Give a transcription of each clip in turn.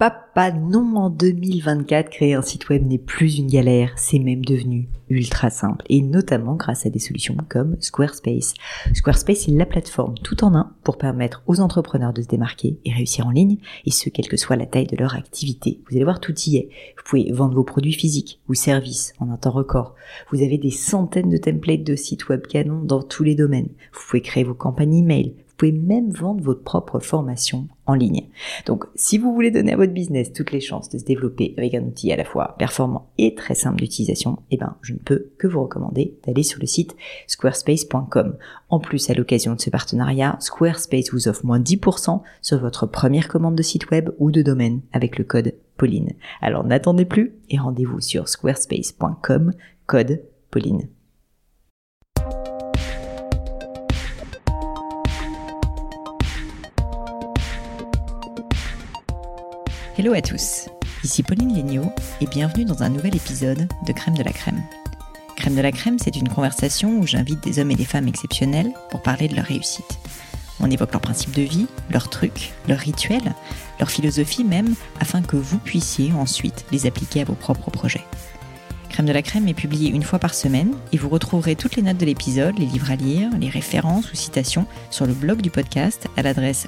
papa, non, en 2024, créer un site web n'est plus une galère, c'est même devenu ultra simple, et notamment grâce à des solutions comme Squarespace. Squarespace est la plateforme tout en un pour permettre aux entrepreneurs de se démarquer et réussir en ligne, et ce, quelle que soit la taille de leur activité. Vous allez voir, tout y est. Vous pouvez vendre vos produits physiques ou services en un temps record. Vous avez des centaines de templates de sites web canons dans tous les domaines. Vous pouvez créer vos campagnes email. Vous pouvez même vendre votre propre formation en ligne. Donc, si vous voulez donner à votre business toutes les chances de se développer avec un outil à la fois performant et très simple d'utilisation, je ne peux que vous recommander d'aller sur le site squarespace.com. En plus, à l'occasion de ce partenariat, Squarespace vous offre moins 10% sur votre première commande de site web ou de domaine avec le code Pauline. Alors, n'attendez plus et rendez-vous sur squarespace.com, code Pauline. Hello à tous, ici Pauline Léniaud et bienvenue dans un nouvel épisode de Crème de la Crème. Crème de la Crème, c'est une conversation où j'invite des hommes et des femmes exceptionnels pour parler de leur réussite. On évoque leurs principes de vie, leurs trucs, leurs rituels, leur philosophie même, afin que vous puissiez ensuite les appliquer à vos propres projets. Crème de la Crème est publié une fois par semaine et vous retrouverez toutes les notes de l'épisode, les livres à lire, les références ou citations sur le blog du podcast à l'adresse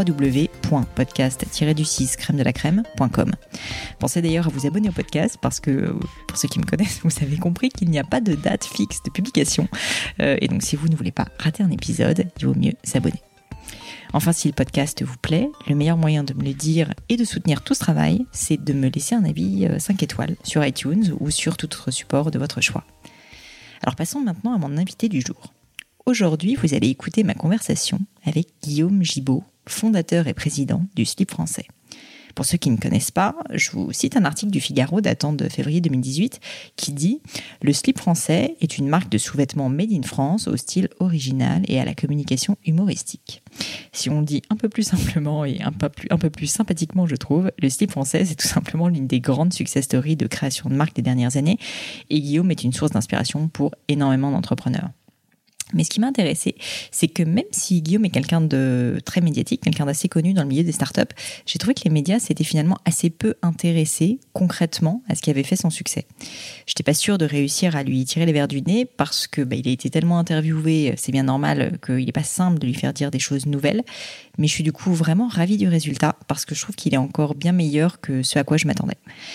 www.podcast-crème-de-la-crème.com. Pensez d'ailleurs à vous abonner au podcast parce que, pour ceux qui me connaissent, vous avez compris qu'il n'y a pas de date fixe de publication. Et donc si vous ne voulez pas rater un épisode, il vaut mieux s'abonner. Enfin, si le podcast vous plaît, le meilleur moyen de me le dire et de soutenir tout ce travail, c'est de me laisser un avis 5 étoiles sur iTunes ou sur tout autre support de votre choix. Alors passons maintenant à mon invité du jour. Aujourd'hui, vous allez écouter ma conversation avec Guillaume Gibaud, fondateur et président du Slip Français. Pour ceux qui ne connaissent pas, je vous cite un article du Figaro datant de février 2018 qui dit « Le Slip Français est une marque de sous-vêtements made in France au style original et à la communication humoristique. » Si on dit un peu plus simplement et un peu plus sympathiquement, je trouve, le Slip Français, c'est tout simplement l'une des grandes success stories de création de marque des dernières années et Guillaume est une source d'inspiration pour énormément d'entrepreneurs. Mais ce qui m'a intéressé, c'est que même si Guillaume est quelqu'un de très médiatique, quelqu'un d'assez connu dans le milieu des startups, j'ai trouvé que les médias s'étaient finalement assez peu intéressés concrètement à ce qui avait fait son succès. J'étais pas sûre de réussir à lui tirer les verres du nez parce que il a été tellement interviewé, c'est bien normal qu'il n'est pas simple de lui faire dire des choses nouvelles. Mais je suis du coup vraiment ravie du résultat parce que je trouve qu'il est encore bien meilleur que ce à quoi je m'attendais.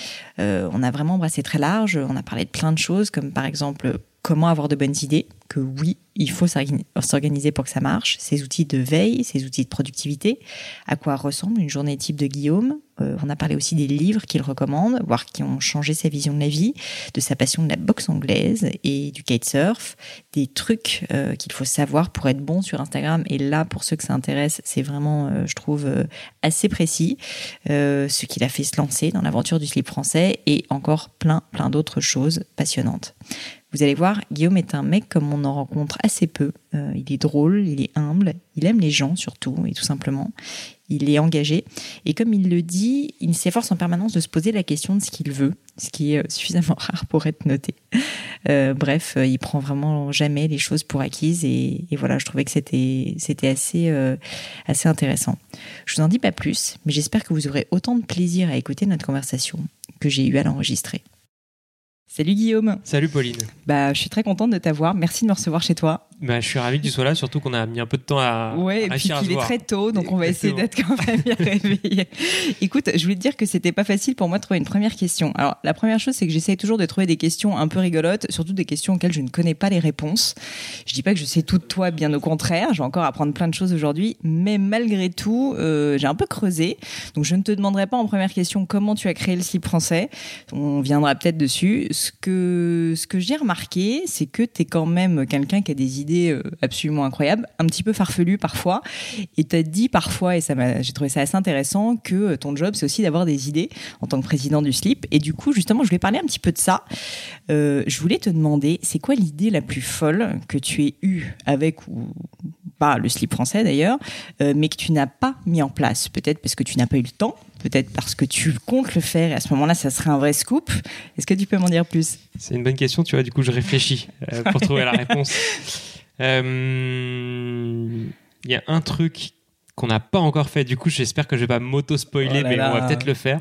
On a vraiment brassé très large, on a parlé de plein de choses comme par exemple comment avoir de bonnes idées, que oui, il faut s'organiser pour que ça marche, ses outils de veille, ses outils de productivité, à quoi ressemble une journée type de Guillaume. On a parlé aussi des livres qu'il recommande, voire qui ont changé sa vision de la vie, de sa passion de la boxe anglaise et du kitesurf, des trucs qu'il faut savoir pour être bon sur Instagram. Et là, pour ceux que ça intéresse, c'est vraiment, je trouve, assez précis, ce qu'il a fait se lancer dans l'aventure du slip français et encore plein d'autres choses passionnantes. Vous allez voir, Guillaume est un mec comme on en rencontre assez peu. Il est drôle, il est humble, il aime les gens surtout, et tout simplement. Il est engagé. Et comme il le dit, il s'efforce en permanence de se poser la question de ce qu'il veut, ce qui est suffisamment rare pour être noté. Bref, il prend vraiment jamais les choses pour acquises. Et voilà, je trouvais que c'était assez intéressant. Je vous en dis pas plus, mais j'espère que vous aurez autant de plaisir à écouter notre conversation que j'ai eu à l'enregistrer. Salut Guillaume. Salut Pauline. Je suis très contente de t'avoir. Merci de me recevoir chez toi. Je suis ravi que tu sois là, surtout qu'on a mis un peu de temps à et puis qu'il est très tôt, donc on va essayer d'être quand même bien réveillé. Écoute, je voulais te dire que c'était pas facile pour moi de trouver une première question. Alors, la première chose, c'est que j'essaye toujours de trouver des questions un peu rigolotes, surtout des questions auxquelles je ne connais pas les réponses. Je dis pas que je sais tout de toi, bien au contraire. Je vais encore apprendre plein de choses aujourd'hui, mais malgré tout, j'ai un peu creusé. Donc, je ne te demanderai pas en première question comment tu as créé le slip français. On viendra peut-être dessus. Ce que j'ai remarqué, c'est que t'es quand même quelqu'un qui a des idées absolument incroyables, un petit peu farfelues parfois, et t'as dit parfois, et j'ai trouvé ça assez intéressant, que ton job c'est aussi d'avoir des idées en tant que président du slip, et du coup justement je voulais parler un petit peu de ça. Je voulais te demander, c'est quoi l'idée la plus folle que tu aies eue avec ou pas le slip français d'ailleurs, mais que tu n'as pas mis en place, peut-être parce que tu n'as pas eu le temps, peut-être parce que tu comptes le faire et à ce moment-là ça serait un vrai scoop. Est-ce que tu peux m'en dire plus ? C'est une bonne question, tu vois, du coup je réfléchis pour trouver la réponse. Il y a un truc qu'on n'a pas encore fait. Du coup, j'espère que je vais pas m'auto-spoiler, mais on va peut-être le faire.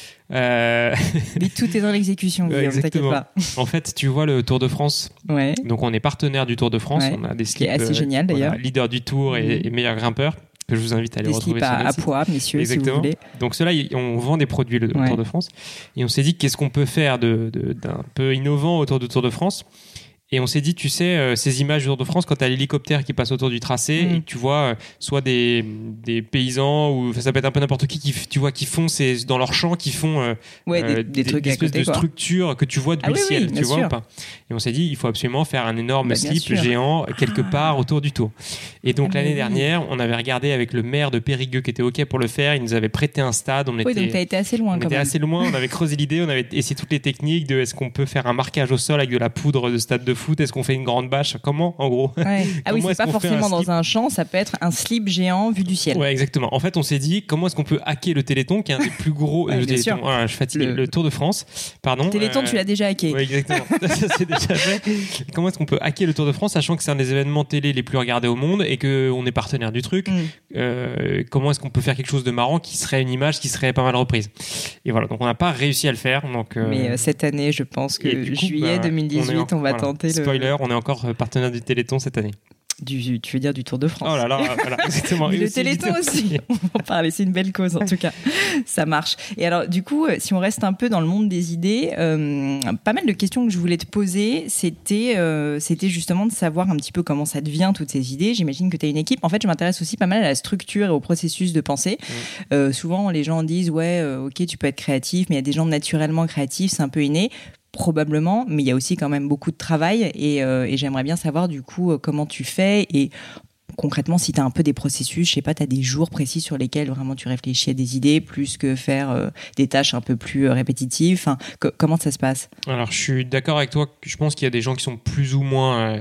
Mais tout est dans l'exécution, Guillaume, t'inquiète pas. En fait, tu vois le Tour de France. Ouais. Donc, on est partenaire du Tour de France. Ouais. On a des slips. Qui est assez génial, d'ailleurs. Leader du Tour et meilleur grimpeur. Que je vous invite à aller retrouver sur le site. Des slips à poids, messieurs, exactement. Si vous voulez. Donc ceux-là, on vend des produits le Tour de France. Et on s'est dit qu'est-ce qu'on peut faire d'un peu innovant autour du Tour de France. Et on s'est dit, tu sais, ces images du Tour de France, quand tu as l'hélicoptère qui passe autour du tracé et que tu vois soit des paysans ou ça peut être un peu n'importe qui tu vois, qui font dans leur champ, qui font des trucs espèces de structures que tu vois depuis le ciel, tu vois sûr. ou pas. Et on s'est dit, il faut absolument faire un énorme slip géant quelque part autour du Tour. Et donc l'année dernière, on avait regardé avec le maire de Périgueux qui était OK pour le faire. Il nous avait prêté un stade. Donc t'as été assez loin quand même. Assez loin. On avait creusé l'idée. On avait essayé toutes les techniques de est-ce qu'on peut faire un marquage au sol avec de la poudre de stade de foot. Est-ce qu'on fait une grande bâche? Comment, en gros? Ah oui, c'est pas forcément dans un champ, ça peut être un slip géant vu du ciel. Ouais, exactement. En fait, on s'est dit, comment est-ce qu'on peut hacker le Téléthon, qui est un des plus gros. Le Téléthon, voilà, je fatigue. Le Tour de France, pardon. Le Téléthon, tu l'as déjà hacké. Oui, exactement. Ça, c'est déjà fait. Comment est-ce qu'on peut hacker le Tour de France, sachant que c'est un des événements télé les plus regardés au monde et qu'on est partenaire du truc? Comment est-ce qu'on peut faire quelque chose de marrant qui serait une image qui serait pas mal reprise? Et voilà, donc on n'a pas réussi à le faire. Donc, mais cette année, je pense que juillet 2018, on va tenter Spoiler, on est encore partenaire du Téléthon cette année. Tu veux dire du Tour de France? Oh là là, voilà, exactement. Le Téléthon aussi, on va en parler, c'est une belle cause en tout cas, ça marche. Et alors du coup, si on reste un peu dans le monde des idées, pas mal de questions que je voulais te poser, c'était justement de savoir un petit peu comment ça devient toutes ces idées. J'imagine que tu as une équipe. En fait, je m'intéresse aussi pas mal à la structure et au processus de pensée. Souvent, les gens disent, ok, tu peux être créatif, mais il y a des gens naturellement créatifs, c'est un peu inné. Probablement, mais il y a aussi quand même beaucoup de travail et j'aimerais bien savoir du coup comment tu fais et concrètement si tu as un peu des processus, je sais pas, tu as des jours précis sur lesquels vraiment tu réfléchis à des idées plus que faire des tâches un peu plus répétitives. Enfin, comment ça se passe? Alors je suis d'accord avec toi, je pense qu'il y a des gens qui sont plus ou moins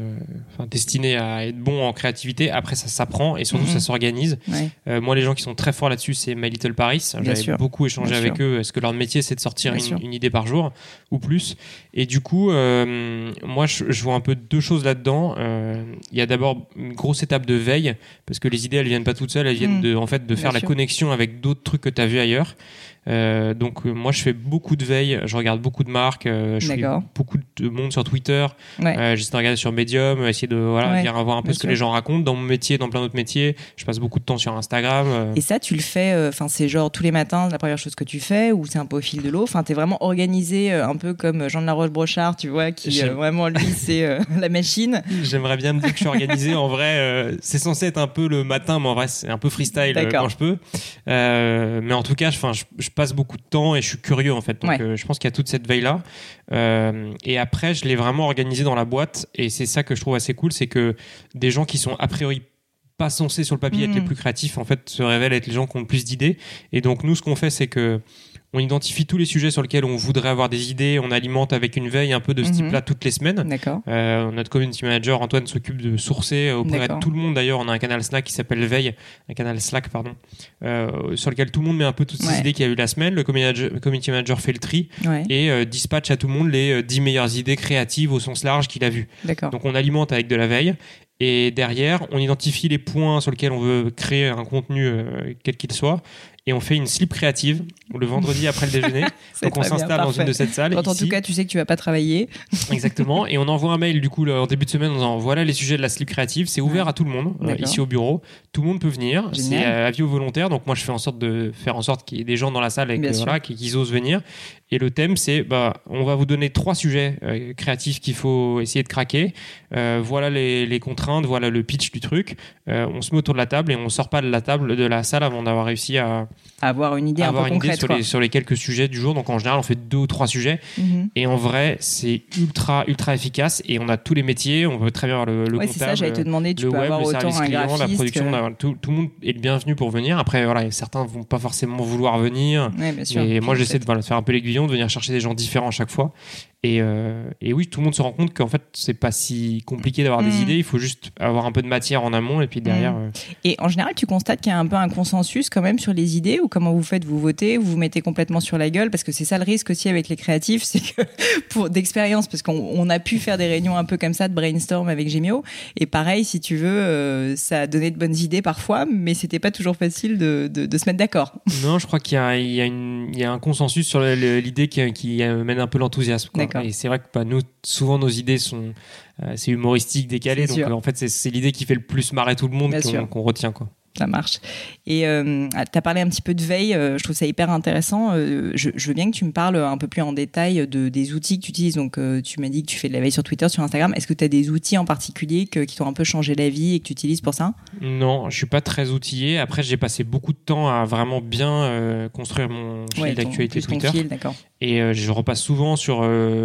destinés à être bons en créativité. Après ça s'apprend et surtout ça s'organise. Moi les gens qui sont très forts là-dessus c'est My Little Paris. J'avais beaucoup échangé avec eux. Est-ce que leur métier c'est de sortir une idée par jour ou plus? Et du coup moi je vois un peu deux choses là-dedans. Il y a d'abord une grosse étape de veille parce que les idées elles viennent pas toutes seules, elles viennent de faire la connexion avec d'autres trucs que tu as vu ailleurs. Donc moi je fais beaucoup de veille, je regarde beaucoup de marques, je suis beaucoup de monde sur Twitter, j'essaie de regarder sur Medium, essayer de bien voir un peu ce que les gens racontent dans mon métier, dans plein d'autres métiers. Je passe beaucoup de temps sur Instagram. Et ça tu le fais, c'est genre tous les matins la première chose que tu fais ou c'est un peu au fil de l'eau? T'es vraiment organisé un peu comme Jean de la Roche-Brochard, tu vois, qui vraiment lui c'est la machine. J'aimerais bien me dire que je suis organisé. En vrai c'est censé être un peu le matin, mais en vrai c'est un peu freestyle quand je peux. Mais en tout cas je passe beaucoup de temps et je suis curieux en fait. Donc je pense qu'il y a toute cette veille là. Et après je l'ai vraiment organisé dans la boîte et c'est ça que je trouve assez cool, c'est que des gens qui sont a priori pas censés sur le papier être les plus créatifs en fait se révèlent être les gens qui ont le plus d'idées. Et donc nous ce qu'on fait c'est que on identifie tous les sujets sur lesquels on voudrait avoir des idées, on alimente avec une veille un peu de ce type-là toutes les semaines. Notre community manager Antoine s'occupe de sourcer auprès de tout le monde. D'ailleurs, on a un canal Slack qui s'appelle Veille, sur lequel tout le monde met un peu toutes ces idées qu'il y a eu la semaine. Le community manager fait le tri et dispatche à tout le monde les 10 meilleures idées créatives au sens large qu'il a vues. Donc on alimente avec de la veille. Et derrière, on identifie les points sur lesquels on veut créer un contenu, quel qu'il soit. Et on fait une slip créative le vendredi après le déjeuner. Donc on s'installe dans une de cette salle. Quand en tout cas tu sais que tu vas pas travailler. Exactement. Et on envoie un mail du coup en début de semaine en disant voilà les sujets de la slip créative. C'est ouvert à tout le monde ici au bureau. Tout le monde peut venir. C'est avis aux volontaires. Donc moi je fais en sorte qu'il y ait des gens dans la salle et qu'ils osent venir. Et le thème c'est on va vous donner 3 sujets créatifs qu'il faut essayer de craquer. Voilà les contraintes. Voilà le pitch du truc. On se met autour de la table et on sort pas de la salle avant d'avoir réussi à avoir une idée un peu concrète sur les quelques sujets du jour. Donc en général on fait 2 ou 3 sujets et en vrai c'est ultra efficace et on a tous les métiers, on peut très bien avoir le comptable, c'est ça, j'allais te demander, tu le peux web, avoir le autant service un client, graphiste la production, tout le monde est le bienvenu pour venir. Après certains vont pas forcément vouloir venir, mais moi j'essaie de faire un peu l'aiguillon, de venir chercher des gens différents à chaque fois Et oui, tout le monde se rend compte qu'en fait, c'est pas si compliqué d'avoir des idées. Il faut juste avoir un peu de matière en amont et puis derrière. Et en général, tu constates qu'il y a un peu un consensus quand même sur les idées, ou comment vous faites? Vous votez, vous mettez complètement sur la gueule? Parce que c'est ça le risque aussi avec les créatifs, c'est que d'expérience, parce qu'on a pu faire des réunions un peu comme ça de brainstorm avec Gemio. Et pareil, si tu veux, ça a donné de bonnes idées parfois, mais c'était pas toujours facile de se mettre d'accord. Non, je crois qu'il y a un consensus sur l'idée qui mène un peu l'enthousiasme. Et c'est vrai que nous, souvent nos idées sont c'est humoristique, décalé, donc en fait c'est l'idée qui fait le plus marrer tout le monde qu'on retient, quoi. Ça marche. Et tu as parlé un petit peu de veille, je trouve ça hyper intéressant. Je veux bien que tu me parles un peu plus en détail des outils que tu utilises. Donc, tu m'as dit que tu fais de la veille sur Twitter, sur Instagram. Est-ce que tu as des outils en particulier qui t'ont un peu changé la vie et que tu utilises pour ça? Non, je suis pas très outillé. Après, j'ai passé beaucoup de temps à vraiment bien construire mon fil d'actualité Twitter. Et je repasse souvent sur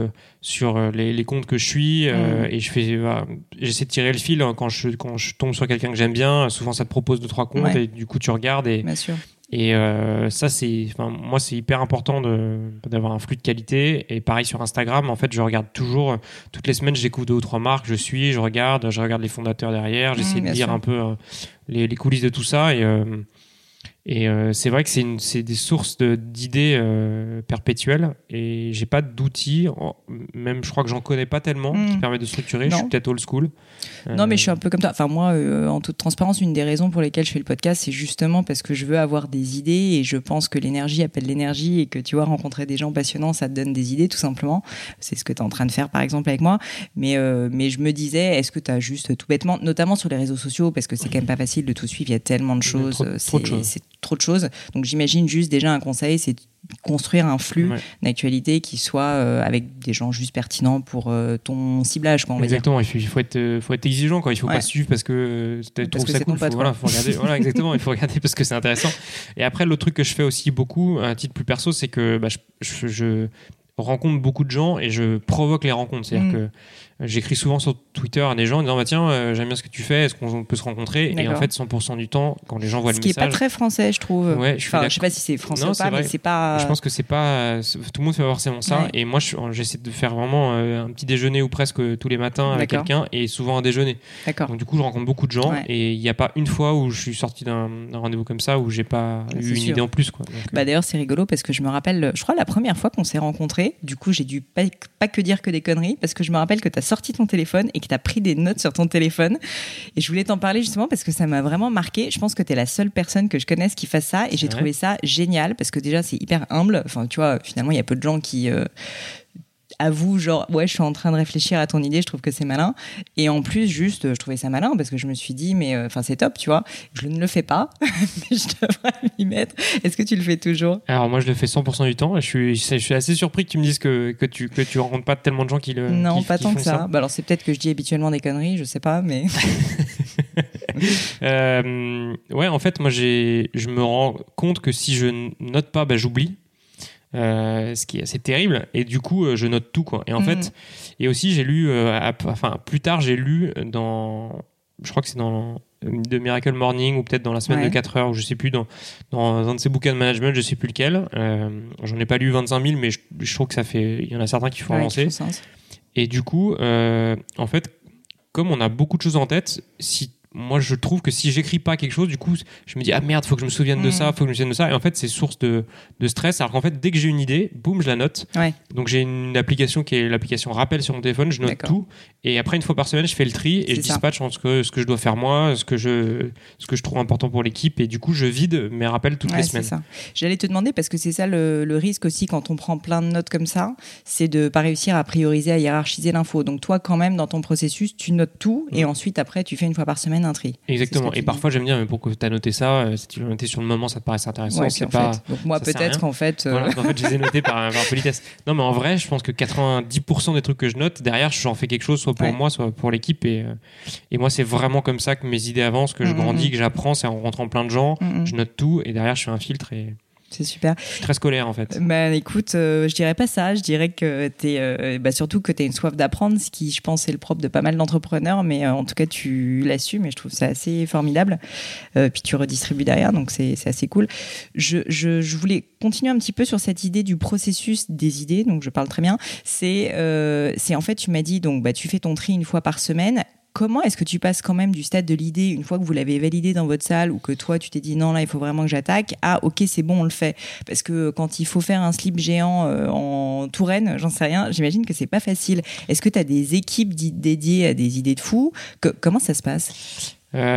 les comptes que je suis et j'essaie de tirer le fil quand je tombe sur quelqu'un que j'aime bien. Souvent, ça te propose 2-3 comptes et du coup, tu regardes Bien sûr. Et ça, moi, c'est hyper important d'avoir un flux de qualité. Et pareil sur Instagram, en fait, je regarde toujours, toutes les semaines, je découvre 2 ou 3 marques, je regarde les fondateurs derrière, j'essaie de lire un peu les coulisses de tout ça. Et c'est vrai que c'est des sources d'idées perpétuelles, et j'ai pas d'outils, même je crois que j'en connais pas tellement qui permettent de structurer. Je suis peut-être old school. Non, mais je suis un peu comme toi. Enfin, moi, en toute transparence, une des raisons pour lesquelles je fais le podcast, c'est justement parce que je veux avoir des idées, et je pense que l'énergie appelle l'énergie, et que tu vois, rencontrer des gens passionnants, ça te donne des idées, tout simplement. C'est ce que tu es en train de faire, par exemple, avec moi. Mais je me disais, est-ce que tu as juste tout bêtement, notamment sur les réseaux sociaux, parce que c'est quand même pas facile de tout suivre, il y a tellement de choses, c'est trop de choses. Donc j'imagine juste déjà un conseil, c'est construire un flux d'actualité qui soit avec des gens juste pertinents pour ton ciblage, quoi, on va exactement dire. Il faut être exigeant, quoi. Il faut pas suivre parce que tu trouves ça cool. Faut regarder. Voilà, exactement. Il faut regarder parce que c'est intéressant. Et après, l'autre truc que je fais aussi beaucoup à un titre plus perso, c'est que je rencontre beaucoup de gens et je provoque les rencontres. C'est-à-dire que j'écris souvent sur Twitter à des gens en disant tiens, j'aime bien ce que tu fais, est-ce qu'on peut se rencontrer? Et en fait, 100% du temps, quand les gens voient le message, ce qui est pas très français, je trouve. Ouais, je sais pas si c'est français ou pas, mais c'est pas. Je pense que c'est pas tout le monde fait forcément ça. Et moi, j'essaie de faire vraiment un petit déjeuner ou presque tous les matins avec quelqu'un, et souvent un déjeuner. Donc du coup, je rencontre beaucoup de gens et il n'y a pas une fois où je suis sorti d'un rendez-vous comme ça où j'ai pas eu une idée en plus, quoi. Donc, d'ailleurs, c'est rigolo parce que je me rappelle, je crois la première fois qu'on s'est rencontrés, du coup, j'ai dû pas que dire que des conneries, parce que je me rappelle que tu as sorti ton téléphone et que tu as pris des notes sur ton téléphone. Et je voulais t'en parler justement parce que ça m'a vraiment marqué. Je pense que tu es la seule personne que je connaisse qui fasse ça, et j'ai trouvé ça génial parce que déjà, c'est hyper humble. Enfin, tu vois, finalement, il y a peu de gens qui avouent genre je suis en train de réfléchir à ton idée, je trouve que c'est malin. Et en plus, juste, je trouvais ça malin parce que je me suis dit mais c'est top, tu vois. Je ne le fais pas, mais je devrais m'y mettre. Est-ce que tu le fais toujours? Alors moi, je le fais 100% du temps, et je suis assez surpris que tu me dises que tu rencontres pas tellement de gens qui le non, pas tant que ça. Bah alors c'est peut-être que je dis habituellement des conneries, je sais pas, mais en fait, moi je me rends compte que si je note pas, j'oublie. Ce qui est assez terrible, et du coup je note tout, quoi. Et en fait, et aussi j'ai lu plus tard, j'ai lu je crois que c'est dans The Miracle Morning, ou peut-être dans la semaine de 4 heures, ou je sais plus, dans un de ces bouquins de management, je sais plus lequel. J'en ai pas lu 25 000, mais je trouve que il y en a certains qui font avancer. Et du coup, en fait, comme on a beaucoup de choses en tête, moi, je trouve que si j'écris pas quelque chose, du coup, je me dis merde, faut que je me souvienne de ça, et en fait, c'est source de stress. Alors qu'en fait, dès que j'ai une idée, boum, je la note. Donc j'ai une application qui est l'application rappel sur mon téléphone, je note tout, et après, une fois par semaine, je fais le tri et je dispatche entre ce que je dois faire moi, ce que je trouve important pour l'équipe, et du coup, je vide mes rappels toutes les semaines. C'est ça. J'allais te demander, parce que c'est ça le risque aussi quand on prend plein de notes comme ça, c'est de pas réussir à prioriser, à hiérarchiser l'info. Donc toi, quand même, dans ton processus, tu notes tout, et ensuite, après, tu fais une fois par semaine un tri. Exactement. Et parfois, j'aime dire, mais pourquoi tu as noté ça? Si tu l'as noté sur le moment, ça te paraît intéressant. C'est pas... Donc moi, peut-être qu'en fait... Voilà, en fait, je les ai notés par politesse. Non, mais en vrai, je pense que 90% des trucs que je note, derrière, j'en fais quelque chose, soit pour moi, soit pour l'équipe. Et moi, c'est vraiment comme ça que mes idées avancent, que je grandis, que j'apprends. C'est en rencontrant plein de gens, je note tout, et derrière, je fais un filtre. C'est super. Je suis très scolaire en fait. Écoute, je dirais pas ça. Je dirais que surtout que t'as une soif d'apprendre, ce qui, je pense, est le propre de pas mal d'entrepreneurs. Mais en tout cas, tu l'assumes et je trouve ça assez formidable. Puis tu redistribues derrière, donc c'est assez cool. Je voulais continuer un petit peu sur cette idée du processus des idées. Donc je parle très bien. C'est en fait, tu m'as dit donc tu fais ton tri une fois par semaine. Comment est-ce que tu passes quand même du stade de l'idée, une fois que vous l'avez validé dans votre salle ou que toi, tu t'es dit non, là, il faut vraiment que j'attaque, OK, c'est bon, on le fait. Parce que quand il faut faire un slip géant en Touraine, j'en sais rien, j'imagine que c'est pas facile. Est-ce que tu as des équipes dédiées à des idées de fous ? Comment ça se passe ?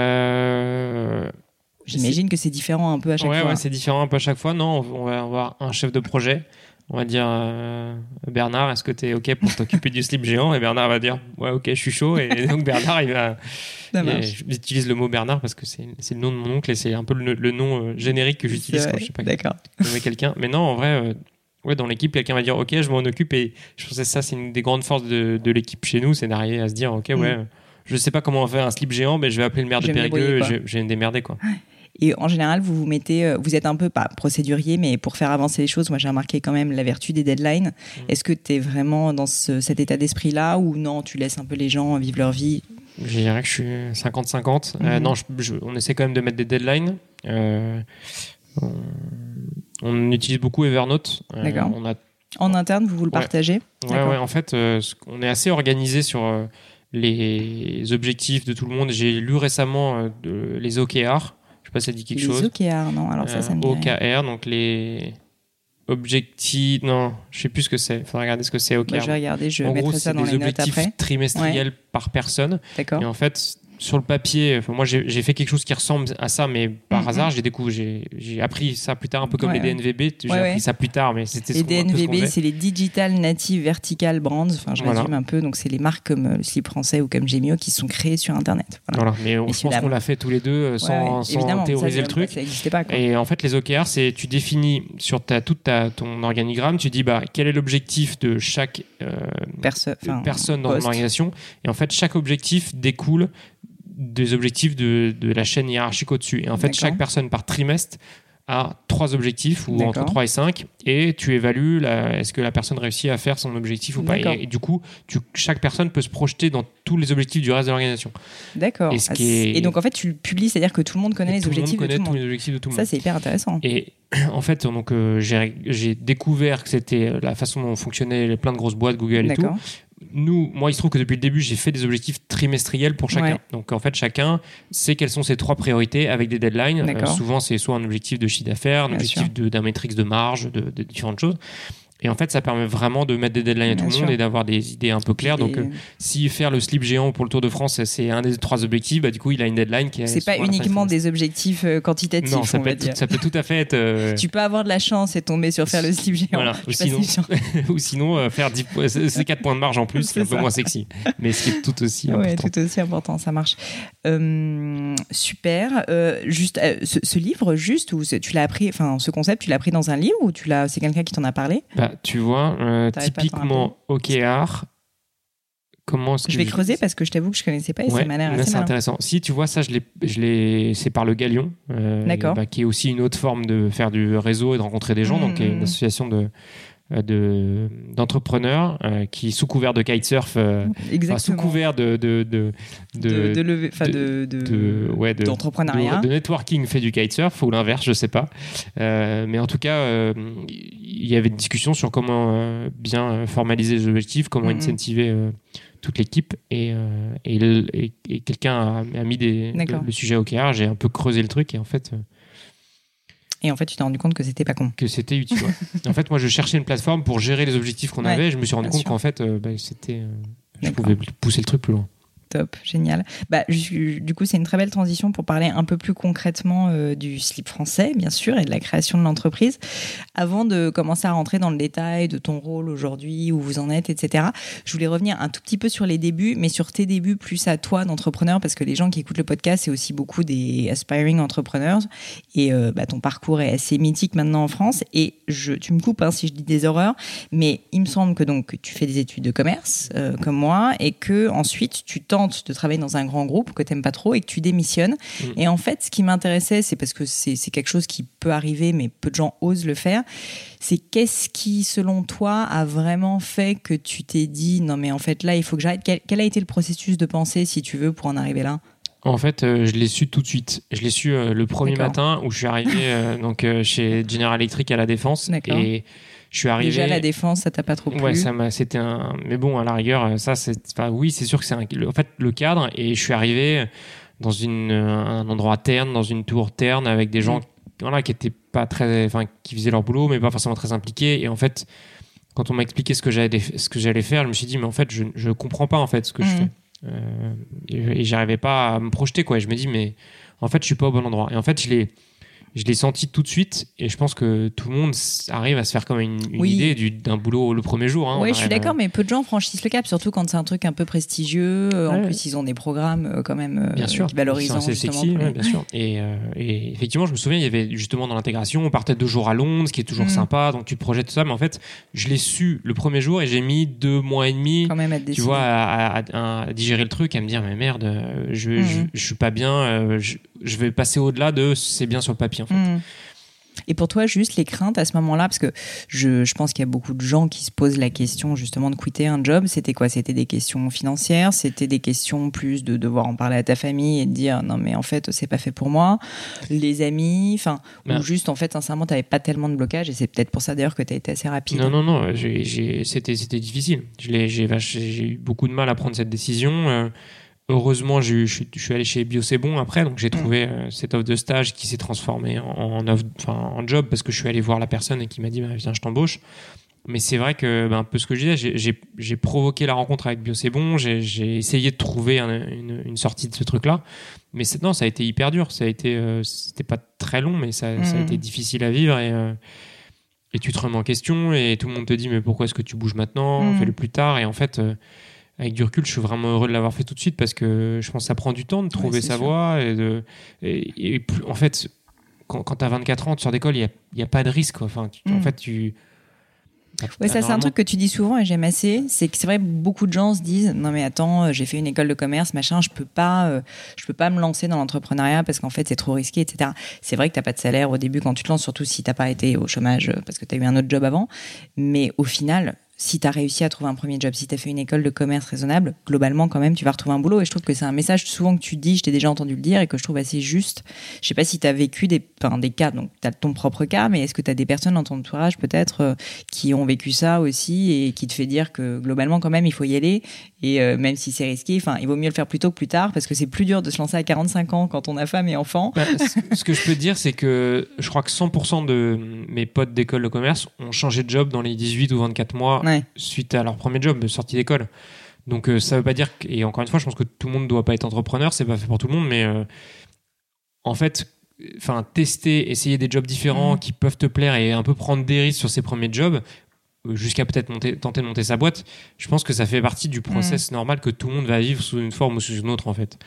J'imagine que c'est différent un peu à chaque fois. Ouais, c'est différent un peu à chaque fois. Non, on va avoir un chef de projet. On va dire Bernard, est-ce que tu es OK pour t'occuper du slip géant ? Et Bernard va dire ouais, OK, je suis chaud. Et donc Bernard, il va. J'utilise le mot Bernard parce que c'est le nom de mon oncle et c'est un peu le nom générique que j'utilise quand je sais pas nommer quelqu'un. Mais non, en vrai, dans l'équipe, quelqu'un va dire OK, je m'en occupe. Et je pense que ça, c'est une des grandes forces de l'équipe chez nous, c'est d'arriver à se dire OK, je sais pas comment on fait un slip géant, mais je vais appeler le maire de Périgueux, je vais me démerder quoi. Et en général, vous êtes un peu, pas procédurier, mais pour faire avancer les choses, moi j'ai remarqué quand même la vertu des deadlines. Est-ce que tu es vraiment dans cet état d'esprit-là ou non, tu laisses un peu les gens vivre leur vie ? Je dirais que je suis 50-50. Non, on essaie quand même de mettre des deadlines. On utilise beaucoup Evernote. D'accord. En interne, vous le partagez ? Ouais, en fait, on est assez organisé sur les objectifs de tout le monde. J'ai lu récemment les OKR. Je sais pas si ça dit quelque chose. Les OKR, non, alors ça me dit OKR, rien. donc les objectifs. Non, je sais plus ce que c'est. Il faudrait regarder ce que c'est OKR. Je vais regarder, je mettrai ça dans les notes après. En gros, c'est des objectifs trimestriels par personne. D'accord. Et en fait, sur le papier, moi j'ai fait quelque chose qui ressemble à ça, mais par hasard, j'ai appris ça plus tard, un peu comme les DNVB. J'ai appris ça plus tard, mais c'était les DNVB, c'est les Digital Native Vertical Brands. Enfin, je résume un peu. Donc, c'est les marques comme le Slip Français ou comme Gemio qui sont créées sur Internet. Voilà. Mais je pense qu'on l'a fait tous les deux sans théoriser le truc. Ça n'existait pas, quoi. Et en fait, les OKR, c'est tu définis sur ton organigramme, tu dis quel est l'objectif de chaque personne dans ton organisation. Et en fait, chaque objectif découle des objectifs de la chaîne hiérarchique au-dessus. Et en fait, chaque personne par trimestre a 3 objectifs ou entre 3 et 5 et tu évalues est-ce que la personne réussit à faire son objectif ou pas. Et du coup, chaque personne peut se projeter dans tous les objectifs du reste de l'organisation. D'accord. Et donc, en fait, tu le publies, c'est-à-dire que tout le monde connaît les objectifs de tout le monde. Tous les objectifs de tout le monde. Ça, c'est hyper intéressant. Et en fait, donc, j'ai découvert que c'était la façon dont fonctionnaient plein de grosses boîtes, Google et tout. Moi, il se trouve que depuis le début, j'ai fait des objectifs trimestriels pour chacun. Donc, en fait, chacun sait quelles sont ses 3 priorités avec des deadlines. Souvent, c'est soit un objectif de chiffre d'affaires, un objectif d'un matrix de marge, de différentes choses. Et en fait, ça permet vraiment de mettre des deadlines à tout le monde et d'avoir des idées un peu claires. Donc, si faire le slip géant pour le Tour de France, c'est un des 3 objectifs, du coup, il a une deadline qui est... C'est pas uniquement des objectifs quantitatifs. Non, ça peut tout à fait être... Tu peux avoir de la chance et tomber sur faire le slip géant. Voilà. Ou sinon, faire 4 points de marge en plus, c'est un peu moins sexy. Mais ce qui est tout aussi important. Oui, tout aussi important, ça marche. Super. Juste, ce livre, ou tu l'as appris, enfin, ce concept, tu l'as appris dans un livre ou c'est quelqu'un qui t'en a parlé ? Tu vois, typiquement OKR, comment est-ce que je vais creuser parce que je t'avoue que je connaissais pas et ça m'a l'air assez c'est intéressant. Si tu vois ça, c'est par le Galion, qui est aussi une autre forme de faire du réseau et de rencontrer des gens, donc une association d'entrepreneurs qui sous couvert de kitesurf, sous couvert d'entrepreneuriat, de networking fait du kitesurf ou l'inverse, je sais pas, mais en tout cas il y avait une discussion sur comment bien formaliser les objectifs, comment incentiver toute l'équipe et quelqu'un a mis le sujet OKR. J'ai un peu creusé le truc et en fait tu t'es rendu compte que c'était pas con. Que c'était utile. En fait, moi, je cherchais une plateforme pour gérer les objectifs qu'on avait. Je me suis rendu compte qu'en fait, c'était, je pouvais pousser le truc plus loin. Top, génial. Du coup, c'est une très belle transition pour parler un peu plus concrètement du slip français, bien sûr, et de la création de l'entreprise. Avant de commencer à rentrer dans le détail de ton rôle aujourd'hui, où vous en êtes, etc., je voulais revenir un tout petit peu sur les débuts, mais sur tes débuts plus à toi d'entrepreneur, parce que les gens qui écoutent le podcast, c'est aussi beaucoup des aspiring entrepreneurs, et ton parcours est assez mythique maintenant en France, et tu me coupes si je dis des horreurs, mais il me semble que donc tu fais des études de commerce, comme moi, et que ensuite tu tentes de travailler dans un grand groupe que t'aimes pas trop et que tu démissionnes. Et en fait, ce qui m'intéressait, c'est parce que c'est quelque chose qui peut arriver, mais peu de gens osent le faire. C'est qu'est-ce qui, selon toi, a vraiment fait que tu t'es dit non mais en fait là, il faut que j'arrête. Quel a été le processus de pensée, si tu veux, pour en arriver là? En fait, je l'ai su tout de suite. Je l'ai su le premier matin où je suis arrivé chez General Electric à La Défense. D'accord. Et je suis arrivé. Déjà, La Défense, ça t'a pas trop plu? Ouais, c'était un. Mais bon, à la rigueur, ça, oui, c'est sûr que c'est en fait le cadre. Et je suis arrivé dans un endroit terne, dans une tour terne, avec des gens qui étaient pas très. Enfin, qui faisaient leur boulot, mais pas forcément très impliqués. Et en fait, quand on m'a expliqué ce que j'allais faire, je me suis dit, mais en fait, je comprends pas en fait ce que je fais. Et j'arrivais pas à me projeter, quoi. Et je me dis, mais en fait, je suis pas au bon endroit. Et en fait, je l'ai senti tout de suite. Et je pense que tout le monde arrive à se faire comme une idée d'un boulot le premier jour. Hein. Oui, je suis d'accord, mais peu de gens franchissent le cap, surtout quand c'est un truc un peu prestigieux. En plus, ils ont des programmes quand même valorisants. C'est sexy, bien sûr. Et effectivement, je me souviens, il y avait justement dans l'intégration, on partait 2 jours à Londres, ce qui est toujours sympa. Donc tu te projettes tout ça. Mais en fait, je l'ai su le premier jour et j'ai mis 2 mois et demi, quand même à tu vois, à digérer le truc, à me dire, mais merde, je suis pas bien, je vais passer au-delà de c'est bien sur le papier. En fait. Et pour toi, juste les craintes à ce moment-là, parce que je pense qu'il y a beaucoup de gens qui se posent la question justement de quitter un job. C'était quoi? C'était des questions financières? C'était des questions plus de devoir en parler à ta famille et de dire non mais en fait c'est pas fait pour moi? Les amis, ou juste en fait sincèrement t'avais pas tellement de blocage et c'est peut-être pour ça d'ailleurs que t'as été assez rapide. Non, c'était difficile. J'ai eu beaucoup de mal à prendre cette décision. Heureusement, je suis allé chez Bio C'est Bon après, donc j'ai trouvé cette offre de stage qui s'est transformée en job parce que je suis allé voir la personne et qui m'a dit viens, je t'embauche. Mais c'est vrai que un peu ce que je disais, j'ai provoqué la rencontre avec Bio C'est Bon, j'ai essayé de trouver une sortie de ce truc-là, mais ça a été hyper dur. C'était pas très long, mais ça a été difficile à vivre et tu te remets en question et tout le monde te dit mais pourquoi est-ce que tu bouges maintenant, fais-le plus tard. Et en fait avec du recul, je suis vraiment heureux de l'avoir fait tout de suite parce que je pense que ça prend du temps de trouver sa voie. Et en fait, quand tu as 24 ans, tu sors d'école, il n'y a pas de risque. Quoi. Enfin, en fait, Ouais, ça c'est un truc que tu dis souvent et j'aime assez, c'est que c'est vrai beaucoup de gens se disent non mais attends, j'ai fait une école de commerce machin, je peux pas me lancer dans l'entrepreneuriat parce qu'en fait c'est trop risqué, etc. C'est vrai que t'as pas de salaire au début quand tu te lances, surtout si t'as pas été au chômage parce que t'as eu un autre job avant, mais au final si tu as réussi à trouver un premier job, si tu as fait une école de commerce raisonnable, globalement, quand même, tu vas retrouver un boulot. Et je trouve que c'est un message souvent que tu dis, je t'ai déjà entendu le dire, et que je trouve assez juste. Je sais pas si tu as vécu des cas, donc tu as ton propre cas, mais est-ce que tu as des personnes dans ton entourage, peut-être, qui ont vécu ça aussi, et qui te fait dire que, globalement, quand même, il faut y aller, et même si c'est risqué, il vaut mieux le faire plus tôt que plus tard, parce que c'est plus dur de se lancer à 45 ans quand on a femme et enfant. Ce que je peux te dire, c'est que je crois que 100% de mes potes d'école de commerce ont changé de job dans les 18 ou 24 mois. Suite à leur premier job, sortie d'école. Donc ça veut pas dire et encore une fois, je pense que tout le monde doit pas être entrepreneur, c'est pas fait pour tout le monde, mais en fait, tester, essayer des jobs différents qui peuvent te plaire et un peu prendre des risques sur ses premiers jobs jusqu'à peut-être tenter de monter sa boîte, je pense que ça fait partie du process normal que tout le monde va vivre sous une forme ou sous une autre en fait.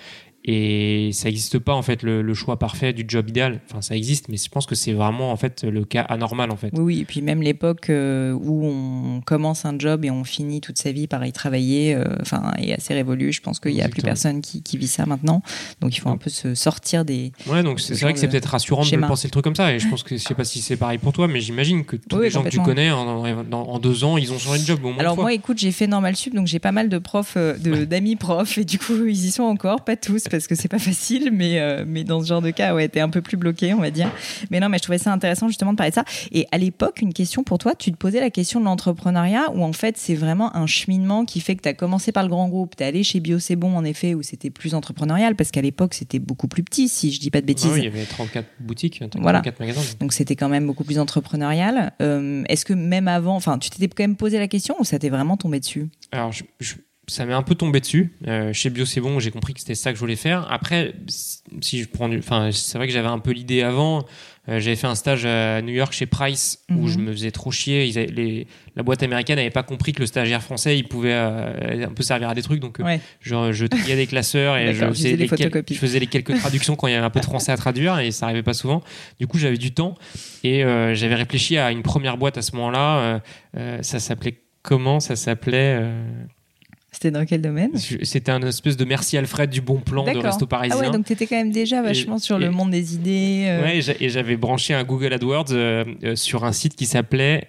Et ça n'existe pas en fait le choix parfait du job idéal. Enfin, ça existe, mais je pense que c'est vraiment en fait le cas anormal en fait. Oui, et puis même l'époque où on commence un job et on finit toute sa vie par y travailler, est assez révolue. Je pense qu'il n'y a plus personne qui vit ça maintenant. Donc il faut un peu se sortir des. Ouais, donc c'est vrai que c'est peut-être rassurant de penser le truc comme ça. Et je pense que je sais pas si c'est pareil pour toi, mais j'imagine que tous les gens que tu connais en 2 ans, ils ont changé de job au moins. Alors moi, écoute, j'ai fait Normal Sup, donc j'ai pas mal de profs, d'amis profs, et du coup ils y sont encore, pas tous. Parce que c'est pas facile, mais dans ce genre de cas, t'es un peu plus bloqué, on va dire. Mais non, mais je trouvais ça intéressant justement de parler de ça. Et à l'époque, une question pour toi, tu te posais la question de l'entrepreneuriat, où en fait, c'est vraiment un cheminement qui fait que t'as commencé par le grand groupe, t'es allé chez Bio C'est Bon, en effet, où c'était plus entrepreneurial, parce qu'à l'époque, c'était beaucoup plus petit, si je dis pas de bêtises. Oui, il y avait 34 boutiques, 34 magasins. Donc c'était quand même beaucoup plus entrepreneurial. Est-ce que même avant, tu t'étais quand même posé la question, ou ça t'est vraiment tombé dessus? Alors, ça m'est un peu tombé dessus. Chez Bio C'est Bon, j'ai compris que c'était ça que je voulais faire. Après, si je prends c'est vrai que j'avais un peu l'idée avant. J'avais fait un stage à New York chez Price où je me faisais trop chier. La boîte américaine n'avait pas compris que le stagiaire français, il pouvait un peu servir à des trucs. Donc, je triais des classeurs et je faisais les quelques traductions quand il y avait un peu de français à traduire et ça n'arrivait pas souvent. Du coup, j'avais du temps et j'avais réfléchi à une première boîte à ce moment-là. Ça s'appelait comment? Ça s'appelait... C'était dans quel domaine? C'était un espèce de Merci Alfred du bon plan de Resto Parisien. Ah ouais, donc t'étais quand même déjà vachement sur le monde des idées. Ouais, et j'avais branché un Google AdWords sur un site qui s'appelait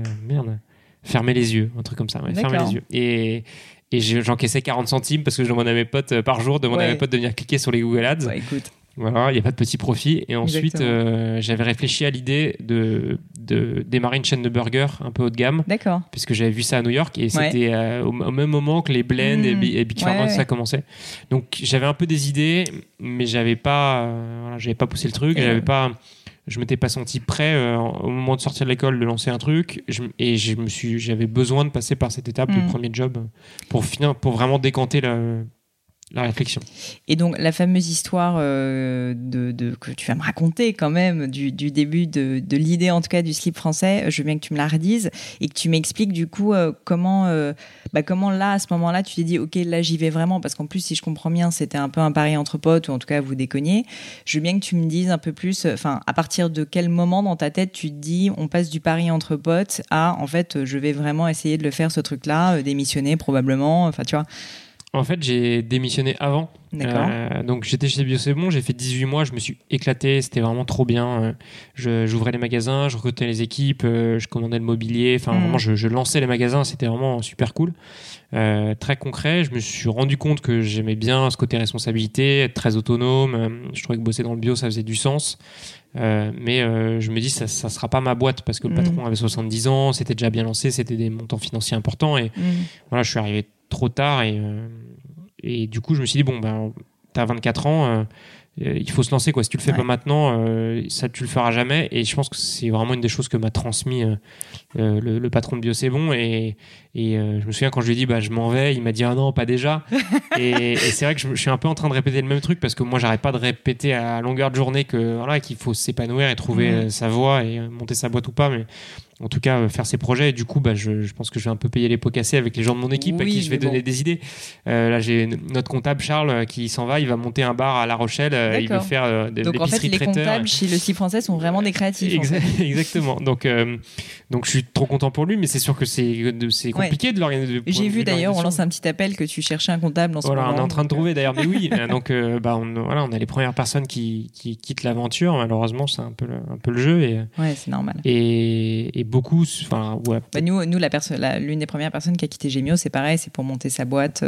Fermez les yeux, un truc comme ça. Ouais, Fermez les yeux. Et j'encaissais 40 centimes parce que je demandais à mes potes par jour, à mes potes de venir cliquer sur les Google Ads. Ouais, écoute. Voilà, il n'y a pas de petit profit. Et ensuite, j'avais réfléchi à l'idée de démarrer une chaîne de burgers un peu haut de gamme. D'accord. Puisque j'avais vu ça à New York et c'était au même moment que les Blend et Big Pharma, ça commençait. Donc j'avais un peu des idées, mais j'avais pas poussé le truc. Je m'étais pas senti prêt au moment de sortir de l'école de lancer un truc. J'avais besoin de passer par cette étape du premier job pour vraiment décanter la réflexion. Et donc, la fameuse histoire que tu vas me raconter quand même, du début de l'idée, en tout cas, du slip français, je veux bien que tu me la redises et que tu m'expliques du coup comment là, à ce moment-là, tu t'es dit, OK, là, j'y vais vraiment, parce qu'en plus, si je comprends bien, c'était un peu un pari entre potes, ou en tout cas, vous déconniez. Je veux bien que tu me dises un peu plus, à partir de quel moment dans ta tête tu te dis, on passe du pari entre potes à, en fait, je vais vraiment essayer de le faire, ce truc-là, démissionner probablement, tu vois. En fait, j'ai démissionné avant. Donc, j'étais chez Bio C'est Bon, j'ai fait 18 mois, je me suis éclaté, c'était vraiment trop bien. J'ouvrais les magasins, je recrutais les équipes, je commandais le mobilier, vraiment, je lançais les magasins, c'était vraiment super cool. Très concret, je me suis rendu compte que j'aimais bien ce côté responsabilité, être très autonome. Je trouvais que bosser dans le bio, ça faisait du sens. Mais je me dis, ça sera pas ma boîte parce que le patron avait 70 ans, c'était déjà bien lancé, c'était des montants financiers importants. Et voilà, je suis arrivé trop tard et du coup je me suis dit t'as 24 ans, il faut se lancer quoi. Si tu le fais pas maintenant, ça tu le feras jamais. Et je pense que c'est vraiment une des choses que m'a transmis le patron de Bio C'est Bon et je me souviens quand je lui ai dit je m'en vais, il m'a dit ah non pas déjà. et c'est vrai que je suis un peu en train de répéter le même truc parce que moi j'arrête pas de répéter à longueur de journée qu'il faut s'épanouir et trouver sa voie et monter sa boîte ou pas, mais en tout cas faire ses projets. Et du coup je pense que je vais un peu payer les pots cassés avec les gens de mon équipe à qui je vais donner des idées. Là j'ai notre comptable Charles qui s'en va, il va monter un bar à La Rochelle, il veut faire de l'épicerie traiteur. Donc en fait les comptables chez le slip français sont vraiment des créatifs. Exactement. Donc je suis trop content pour lui, mais c'est sûr que c'est compliqué de l'organiser. J'ai vu d'ailleurs, on lance un petit appel que tu cherchais un comptable en ce moment. On est en train de trouver d'ailleurs, mais oui. Donc on a les premières personnes qui quittent l'aventure. Malheureusement, c'est un peu le jeu. Ouais, c'est normal. Et beaucoup. Nous, l'une des premières personnes qui a quitté Gemio, c'est pareil, c'est pour monter sa boîte.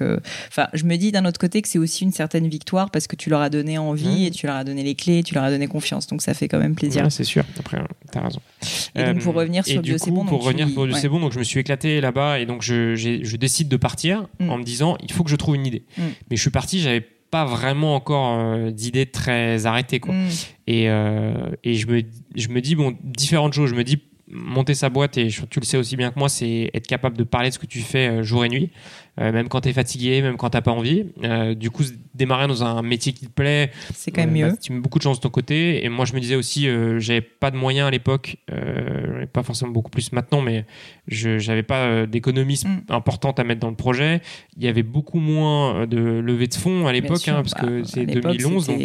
Je me dis d'un autre côté que c'est aussi une certaine victoire parce que tu leur as donné envie et tu leur as donné les clés, tu leur as donné confiance. Donc ça fait quand même plaisir. Ouais, c'est sûr. Après, t'as raison. Et donc pour revenir sur Bio C'est Bon, C'est Bon, donc je me suis éclaté là-bas et donc je décide de partir en me disant il faut que je trouve une idée. Mais je suis parti, j'avais pas vraiment encore d'idées très arrêtées quoi. Et je me dis différentes choses. Je me dis monter sa boîte, et tu le sais aussi bien que moi, c'est être capable de parler de ce que tu fais jour et nuit, même quand t'es fatigué, même quand t'as pas envie. Du coup, démarrer dans un métier qui te plaît, c'est quand même mieux. Tu mets beaucoup de chance de ton côté. Et moi, je me disais aussi, j'avais pas de moyens à l'époque, pas forcément beaucoup plus maintenant, mais j'avais pas d'économies importantes à mettre dans le projet. Il y avait beaucoup moins de levée de fonds à l'époque, parce que c'est 2011, donc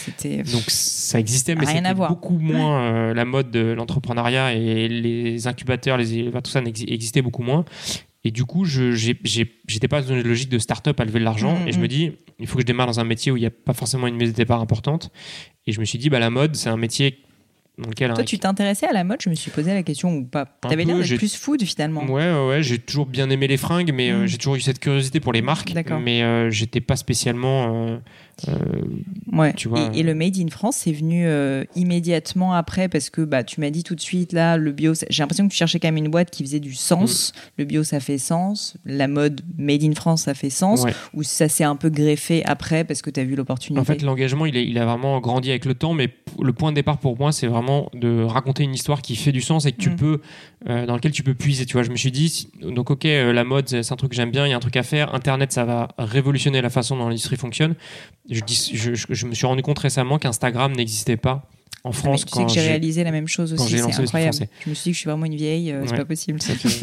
ça existait, mais c'était beaucoup moins la mode de l'entrepreneuriat, et les incubateurs, tout ça existait beaucoup moins. Et du coup, j'étais pas dans une logique de start-up à lever de l'argent. Et je me dis, il faut que je démarre dans un métier où il n'y a pas forcément une mise de départ importante. Et je me suis dit, la mode, c'est un métier dans lequel... Toi, tu t'intéressais à la mode? Je me suis posé la question, ou pas? T'avais l'air d'être plus food, finalement. Ouais, j'ai toujours bien aimé les fringues, mais j'ai toujours eu cette curiosité pour les marques. D'accord. Mais j'étais pas spécialement... tu vois, et le Made in France, c'est venu immédiatement après, parce que tu m'as dit tout de suite, là, le bio, j'ai l'impression que tu cherchais quand même une boîte qui faisait du sens. Le bio, ça fait sens. La mode Made in France, ça fait sens. Ou ça s'est un peu greffé après parce que tu as vu l'opportunité? En fait, l'engagement, il a vraiment grandi avec le temps, mais le point de départ pour moi, c'est vraiment de raconter une histoire qui fait du sens et que tu peux, dans lequel tu peux puiser. Tu vois, je me suis dit, donc ok, la mode, c'est un truc que j'aime bien, il y a un truc à faire. Internet, ça va révolutionner la façon dont l'industrie fonctionne. Je me suis rendu compte récemment qu'Instagram n'existait pas en France. Tu sais que j'ai réalisé la même chose aussi, c'est incroyable. Je me suis dit que je suis vraiment une vieille, c'est pas possible.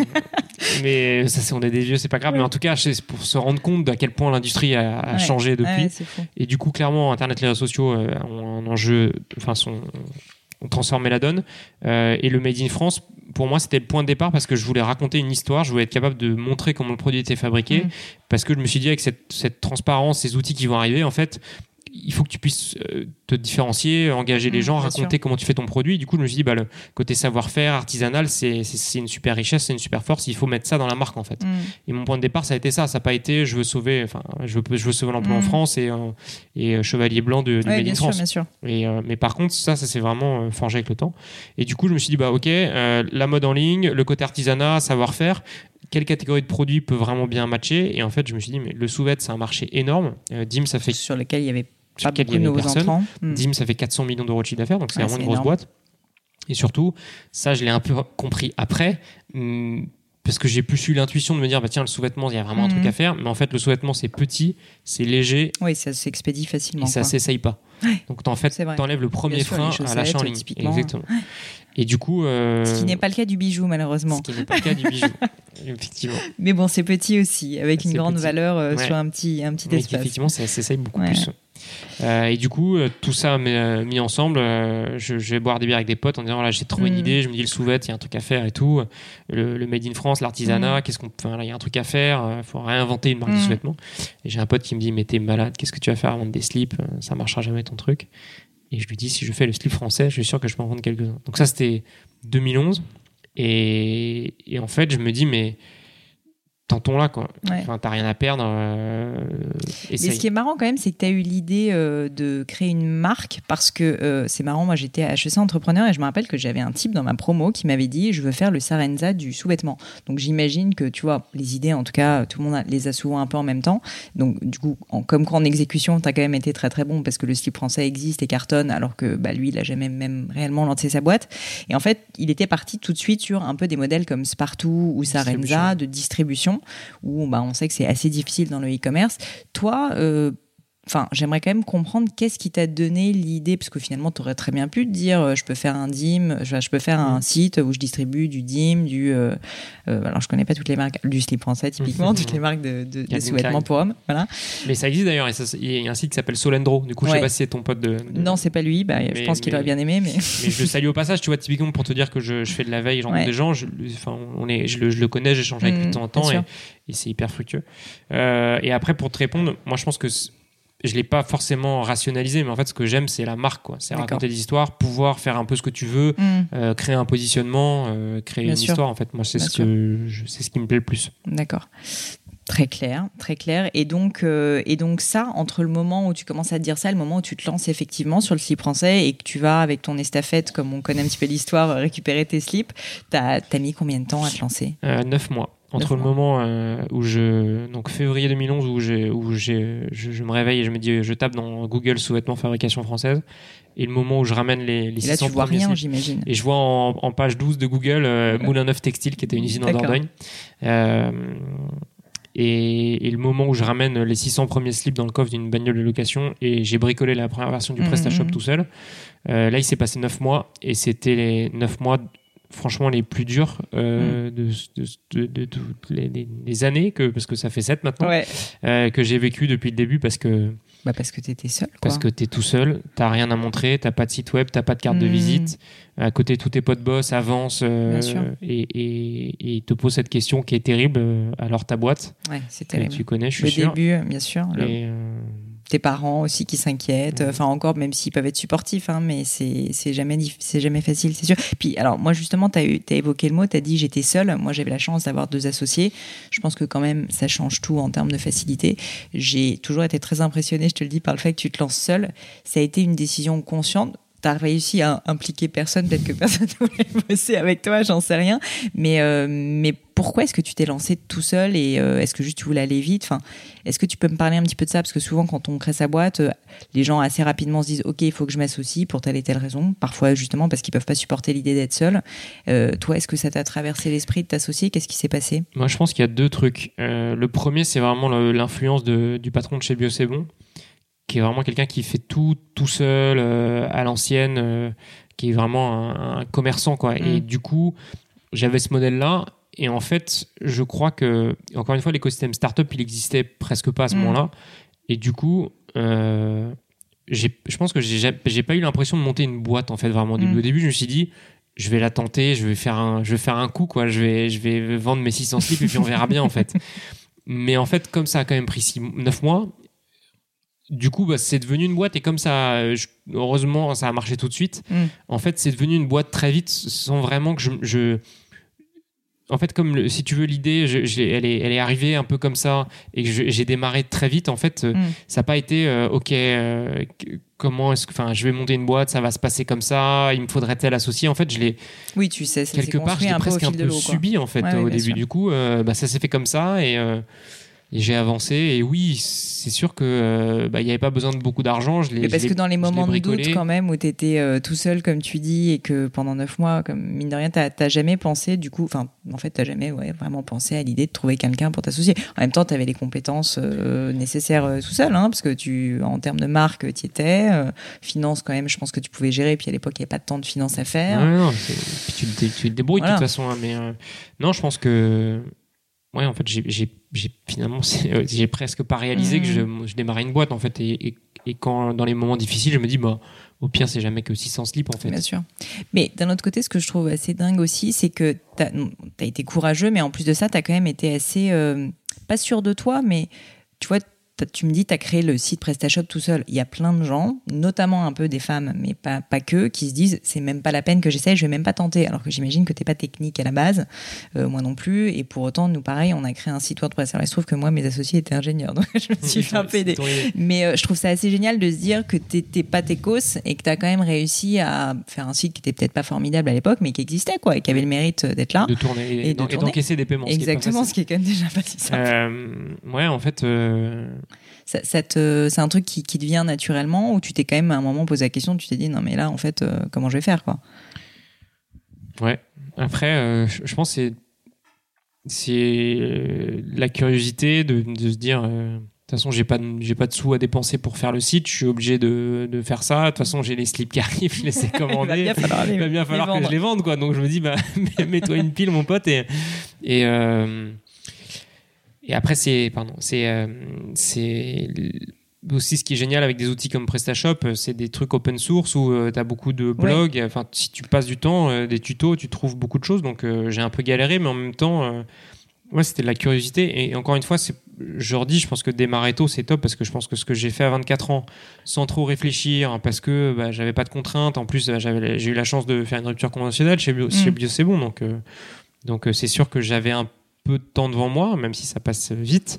Mais ça, on est des vieux, c'est pas grave. Mais en tout cas, c'est pour se rendre compte d'à quel point l'industrie a changé depuis. Et du coup, clairement, Internet, les réseaux sociaux ont un enjeu, on transformé la donne. Et le Made in France, pour moi, c'était le point de départ parce que je voulais raconter une histoire, je voulais être capable de montrer comment le produit était fabriqué, parce que je me suis dit avec cette transparence, ces outils qui vont arriver, en fait, il faut que tu puisses te différencier, engager les gens, raconter comment tu fais ton produit. Du coup, je me suis dit, le côté savoir-faire, artisanal, c'est une super richesse, c'est une super force. Il faut mettre ça dans la marque, en fait. Et mon point de départ, ça a été ça. Ça n'a pas été, je veux sauver l'emploi en France et chevalier blanc de Made in France. Bien sûr. Mais par contre, ça s'est vraiment forgé avec le temps. Et du coup, je me suis dit, ok, la mode en ligne, le côté artisanat, savoir-faire, quelle catégorie de produits peut vraiment bien matcher. Et en fait, je me suis dit, mais le sous-vêt, c'est un marché énorme. Dim, ça fait... Sur lequel il y avait pas beaucoup de nouveaux entrants. Dim, ça fait 400 millions d'euros de chiffre d'affaires, donc c'est vraiment une grosse boîte. Et surtout, ça, je l'ai un peu compris après, parce que j'ai plus eu l'intuition de me dire, tiens, le sous-vêtement, il y a vraiment un truc à faire. Mais en fait, le sous-vêtement, c'est petit, c'est léger. Oui, ça s'expédie facilement. Et ça s'essaye pas. Donc, en fait, t'enlèves le premier frein à l'achat en ligne. Exactement. Et du coup... Ce qui n'est pas le cas du bijou, malheureusement. Ce qui n'est pas le cas du bijou, effectivement. Mais bon, c'est petit aussi, avec une grande valeur sur un petit espace. Effectivement, ça s'essaye beaucoup plus. Et du coup, tout ça mis ensemble, je vais boire des bières avec des potes en disant, voilà, j'ai trouvé une idée, je me dis, le sous-vêt, il y a un truc à faire et tout. Le Made in France, l'artisanat, il y a un truc à faire, il faut réinventer une marque de sous-vêtements. Et j'ai un pote qui me dit, mais t'es malade, qu'est-ce que tu vas faire à vendre des slips, ça marchera jamais ton truc. Et je lui dis, si je fais le slip français, je suis sûr que je peux en vendre quelques-uns. Donc ça, c'était 2011. Et en fait, je me dis, mais tentons-là, quoi. Enfin, t'as rien à perdre. Et ce qui est marrant quand même, c'est que t'as eu l'idée de créer une marque parce que c'est marrant, moi j'étais à HEC Entrepreneur et je me rappelle que j'avais un type dans ma promo qui m'avait dit, je veux faire le Sarenza du sous-vêtement. Donc j'imagine que, tu vois, les idées, en tout cas, tout le monde les a souvent un peu en même temps. Donc du coup, comme quoi en exécution, t'as quand même été très très bon parce que le slip français existe et cartonne alors que lui, il a jamais même réellement lancé sa boîte. Et en fait, il était parti tout de suite sur un peu des modèles comme Spartoo ou Sarenza de distribution, où on sait que c'est assez difficile dans le e-commerce. Toi, j'aimerais quand même comprendre qu'est-ce qui t'a donné l'idée, parce que finalement, tu aurais très bien pu te dire, je peux faire un Dim, je peux faire un site où je distribue du Dim, alors je connais pas toutes les marques, du slip français typiquement, toutes les marques de sous-vêtements pour hommes, voilà. Mais ça existe d'ailleurs, il y a un site qui s'appelle Solendro, du coup je sais pas si c'est ton pote de... Non, c'est pas lui, je pense qu'il aurait bien aimé, mais je le salue au passage, tu vois, typiquement pour te dire que je fais de la veille, des gens, je le connais, j'échange avec lui de temps en temps et c'est hyper fructueux. Et après, pour te répondre, moi je pense que je ne l'ai pas forcément rationalisé, mais en fait, ce que j'aime, c'est la marque, quoi. C'est raconter des histoires, pouvoir faire un peu ce que tu veux, créer un positionnement, créer une histoire. En fait, moi, c'est ce qui me plaît le plus. D'accord. Très clair, très clair. Et donc ça, entre le moment où tu commences à te dire ça, le moment où tu te lances effectivement sur le slip français et que tu vas avec ton estafette, comme on connaît un petit peu l'histoire, récupérer tes slips, t'as mis combien de temps à te lancer ? 9 mois. Entre le moment où donc février 2011 où je me réveille et je me dis, je tape dans Google sous-vêtements fabrication française, et le moment où je ramène les 600 et là, tu vois rien, slips, j'imagine. et je vois en page 12 de Google Moulin Neuf Textile, qui était une usine en Dordogne. Et le moment où je ramène les 600 premiers slips dans le coffre d'une bagnole de location et j'ai bricolé la première version du PrestaShop tout seul, là il s'est passé 9 mois et c'était les 9 mois franchement les plus durs de toutes les années, parce que ça fait 7 maintenant, que j'ai vécu depuis le début, parce que t'étais seul, quoi. Parce que t'es tout seul, t'as rien à montrer, t'as pas de site web, t'as pas de carte de visite. À côté, tous tes potes boss avancent et te posent cette question qui est terrible. Alors ta boîte, c'est terrible. Tu connais, je suis sûr. Le début, bien sûr. Tes parents aussi qui s'inquiètent, encore, même s'ils peuvent être supportifs, mais c'est jamais facile, c'est sûr. Puis alors moi justement, t'as évoqué le mot, t'as dit j'étais seule. Moi j'avais la chance d'avoir 2 associés. Je pense que quand même ça change tout en termes de facilité. J'ai toujours été très impressionnée, je te le dis, par le fait que tu te lances seule. Ça a été une décision consciente. T'as réussi à impliquer personne, peut-être que personne ne voulait bosser avec toi, j'en sais rien. Mais pourquoi est-ce que tu t'es lancé tout seul et est-ce que juste tu voulais aller vite ? Est-ce que tu peux me parler un petit peu de ça ? Parce que souvent, quand on crée sa boîte, les gens assez rapidement se disent « Ok, il faut que je m'associe pour telle et telle raison. » Parfois, justement, parce qu'ils ne peuvent pas supporter l'idée d'être seul. Toi, est-ce que ça t'a traversé l'esprit de t'associer ? Qu'est-ce qui s'est passé ? Moi, je pense qu'il y a 2 trucs. Le premier, c'est vraiment l'influence du patron de chez Bio C'est Bon, qui est vraiment quelqu'un qui fait tout seul, à l'ancienne, qui est vraiment un commerçant, quoi. Et du coup, j'avais ce modèle-là. Et en fait, je crois que, encore une fois, l'écosystème startup, il existait presque pas à ce moment-là. Et du coup, je pense que j'ai pas eu l'impression de monter une boîte, en fait, vraiment. Au début, je me suis dit, je vais la tenter, je vais faire un coup, quoi. Je vais vendre mes 600 slips et puis on verra bien, en fait. Mais en fait, comme ça a quand même pris 9 mois, du coup, c'est devenu une boîte et comme ça, heureusement, ça a marché tout de suite. En fait, c'est devenu une boîte très vite sans vraiment que en fait, comme si tu veux, l'idée, elle est arrivée un peu comme ça et que j'ai démarré très vite. En fait, ça n'a pas été OK. Comment est-ce que, je vais monter une boîte, ça va se passer comme ça. Il me faudrait tel associé. En fait, je l'ai. Oui, tu sais, ça quelque part, je l'ai presque un peu subi en fait au début. Du coup, ça s'est fait comme ça et j'ai avancé et oui, c'est sûr que il n'y avait pas besoin de beaucoup d'argent. Mais parce que dans les moments de doute quand même où tu étais tout seul comme tu dis et que pendant 9 mois, comme mine de rien, t'as jamais pensé du coup, en fait t'as jamais vraiment pensé à l'idée de trouver quelqu'un pour t'associer. En même temps, tu avais les compétences nécessaires tout seul, hein, parce que en termes de marque, tu y étais. Finance quand même, je pense que tu pouvais gérer. Puis à l'époque, il n'y avait pas tant de finances à faire. Non, puis tu te débrouilles de toute façon. Hein, mais non, je pense que en fait, finalement, j'ai presque pas réalisé que je démarrais une boîte, en fait. Et quand, dans les moments difficiles, je me dis, au pire, c'est jamais que 600 slips, en fait. Bien sûr. Mais d'un autre côté, ce que je trouve assez dingue aussi, c'est que t'as été courageux, mais en plus de ça, t'as quand même été assez, pas sûr de toi, mais tu vois, tu me dis, tu as créé le site PrestaShop tout seul. Il y a plein de gens, notamment un peu des femmes, mais pas que, qui se disent, c'est même pas la peine que j'essaye, je vais même pas tenter. Alors que j'imagine que t'es pas technique à la base, moi non plus. Et pour autant, nous, pareil, on a créé un site WordPress. Alors, il se trouve que moi, mes associés étaient ingénieurs, donc je me suis fait un peu aider. Mais je trouve ça assez génial de se dire que t'étais pas techos et que t'as quand même réussi à faire un site qui était peut-être pas formidable à l'époque, mais qui existait, quoi, et qui avait le mérite d'être là. De tourner et d'encaisser des paiements. Exactement, ce qui est quand même déjà pas si simple. Ouais, en fait. C'est un truc qui te vient naturellement ou tu t'es quand même à un moment posé la question, tu t'es dit non mais là en fait comment je vais faire, quoi. Ouais. Après je pense que c'est la curiosité de se dire de toute façon j'ai pas de sous à dépenser pour faire le site, je suis obligé de faire ça. De toute façon j'ai les slips qui arrivent, je les ai commandés. Il va bien falloir que je les vende, quoi. Donc je me dis mets-toi une pile, mon pote, et après, c'est aussi ce qui est génial avec des outils comme PrestaShop, c'est des trucs open source où tu as beaucoup de blogs. Enfin, si tu passes du temps, des tutos, tu trouves beaucoup de choses. Donc, j'ai un peu galéré, mais en même temps, c'était de la curiosité. Et encore une fois, je redis, je pense que démarrer tôt, c'est top parce que je pense que ce que j'ai fait à 24 ans, sans trop réfléchir, parce que j'avais pas de contraintes. En plus, j'ai eu la chance de faire une rupture conventionnelle chez Bio C'est Bon. Donc, c'est sûr que j'avais un peu de temps devant moi, même si ça passe vite.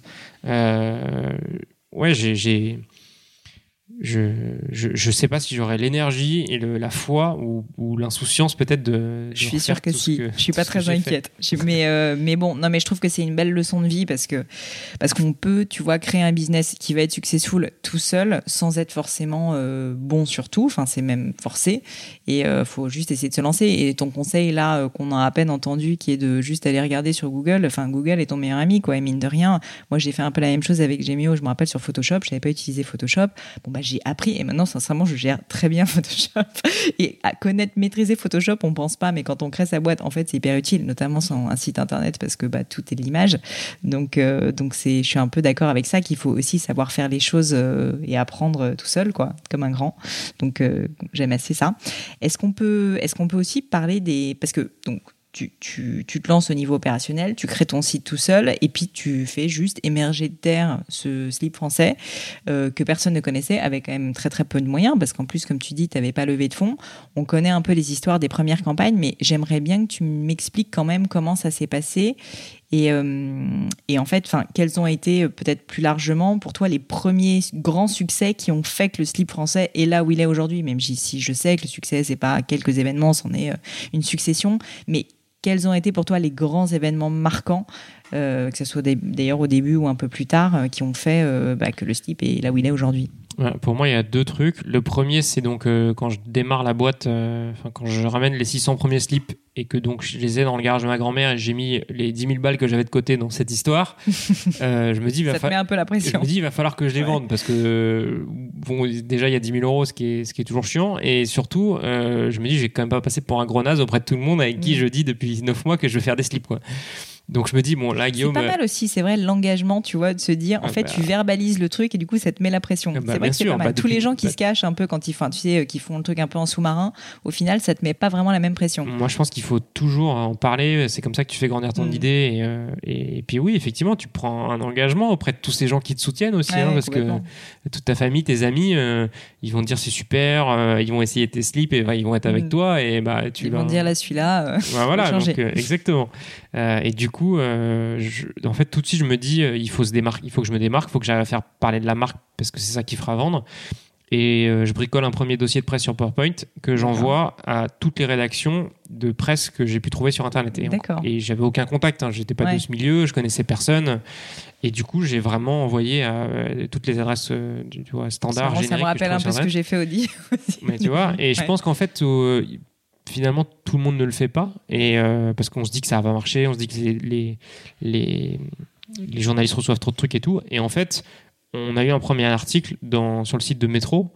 Je sais pas si j'aurais l'énergie et la foi ou l'insouciance peut-être de je suis sûre que si. Je suis pas très inquiète. Mais bon, non, mais je trouve que c'est une belle leçon de vie parce qu'on peut, tu vois, créer un business qui va être successful tout seul sans être forcément bon sur tout. Enfin, c'est même forcé. Et faut juste essayer de se lancer. Et ton conseil là qu'on a à peine entendu, qui est de juste aller regarder sur Google. Enfin, Google est ton meilleur ami, quoi. Et mine de rien, moi j'ai fait un peu la même chose avec Gemio. Je me rappelle sur Photoshop, je n'avais pas utilisé Photoshop. Bon j'ai appris et maintenant sincèrement je gère très bien Photoshop. Et à maîtriser Photoshop, on pense pas, mais quand on crée sa boîte, en fait c'est hyper utile, notamment sur un site internet parce que tout est de l'image. Donc je suis un peu d'accord avec ça, qu'il faut aussi savoir faire les choses et apprendre tout seul, quoi, comme un grand. Donc j'aime assez ça. Est-ce qu'on peut aussi parler parce que donc tu te lances au niveau opérationnel, tu crées ton site tout seul et puis tu fais juste émerger de terre ce slip français que personne ne connaissait, avec quand même très très peu de moyens, parce qu'en plus, comme tu dis, tu n'avais pas levé de fonds. On connaît un peu les histoires des premières campagnes, mais j'aimerais bien que tu m'expliques quand même comment ça s'est passé et en fait, quels ont été peut-être plus largement pour toi les premiers grands succès qui ont fait que le slip français est là où il est aujourd'hui, même si je sais que le succès, c'est pas quelques événements, c'en est une succession, mais quels ont été pour toi les grands événements marquants, que ce soit d'ailleurs au début ou un peu plus tard, qui ont fait que le slip est là où il est aujourd'hui? Ouais, pour moi, il y a deux trucs. Le premier, c'est donc quand je démarre la boîte, quand je ramène les 600 premiers slips et que donc je les ai dans le garage de ma grand-mère et j'ai mis les 10 000 balles que j'avais de côté dans cette histoire, je me dis, ça te met un peu la pression. Je me dis, il va falloir que je les vende parce que bon, déjà il y a 10 000 euros, ce qui est toujours chiant, et surtout, je me dis, je vais quand même pas passer pour un gros naze auprès de tout le monde avec qui je dis depuis 9 mois que je vais faire des slips, quoi. Donc je me dis, bon là Guillaume... C'est pas mal aussi, c'est vrai, l'engagement, tu vois, de se dire, en fait, tu verbalises le truc et du coup, ça te met la pression. C'est vrai que c'est pas mal. Tous les gens qui se cachent un peu quand ils font, tu sais, qui font le truc un peu en sous-marin, au final, ça te met pas vraiment la même pression. Moi, je pense qu'il faut toujours en parler. C'est comme ça que tu fais grandir ton idée. Et puis oui, effectivement, tu prends un engagement auprès de tous ces gens qui te soutiennent aussi, parce que toute ta famille, tes amis, ils vont te dire c'est super, ils vont essayer tes slips et ils vont être avec toi et ils vont dire là celui-là. Voilà, donc, exactement. Et du coup, en fait, tout de suite, je me dis, il faut que je me démarque, il faut que j'arrive à faire parler de la marque parce que c'est ça qui fera vendre. Et je bricole un premier dossier de presse sur PowerPoint que j'envoie à toutes les rédactions de presse que j'ai pu trouver sur Internet. Et j'avais aucun contact, j'étais pas de ce milieu, je connaissais personne. Et du coup, j'ai vraiment envoyé à toutes les adresses standards, génériques. Ça me rappelle un peu ce que j'ai fait Audi. Mais tu vois, et je pense qu'en fait... finalement, tout le monde ne le fait pas, et parce qu'on se dit que ça va marcher, on se dit que les journalistes reçoivent trop de trucs et tout, et en fait, on a eu un premier article sur le site de Métro,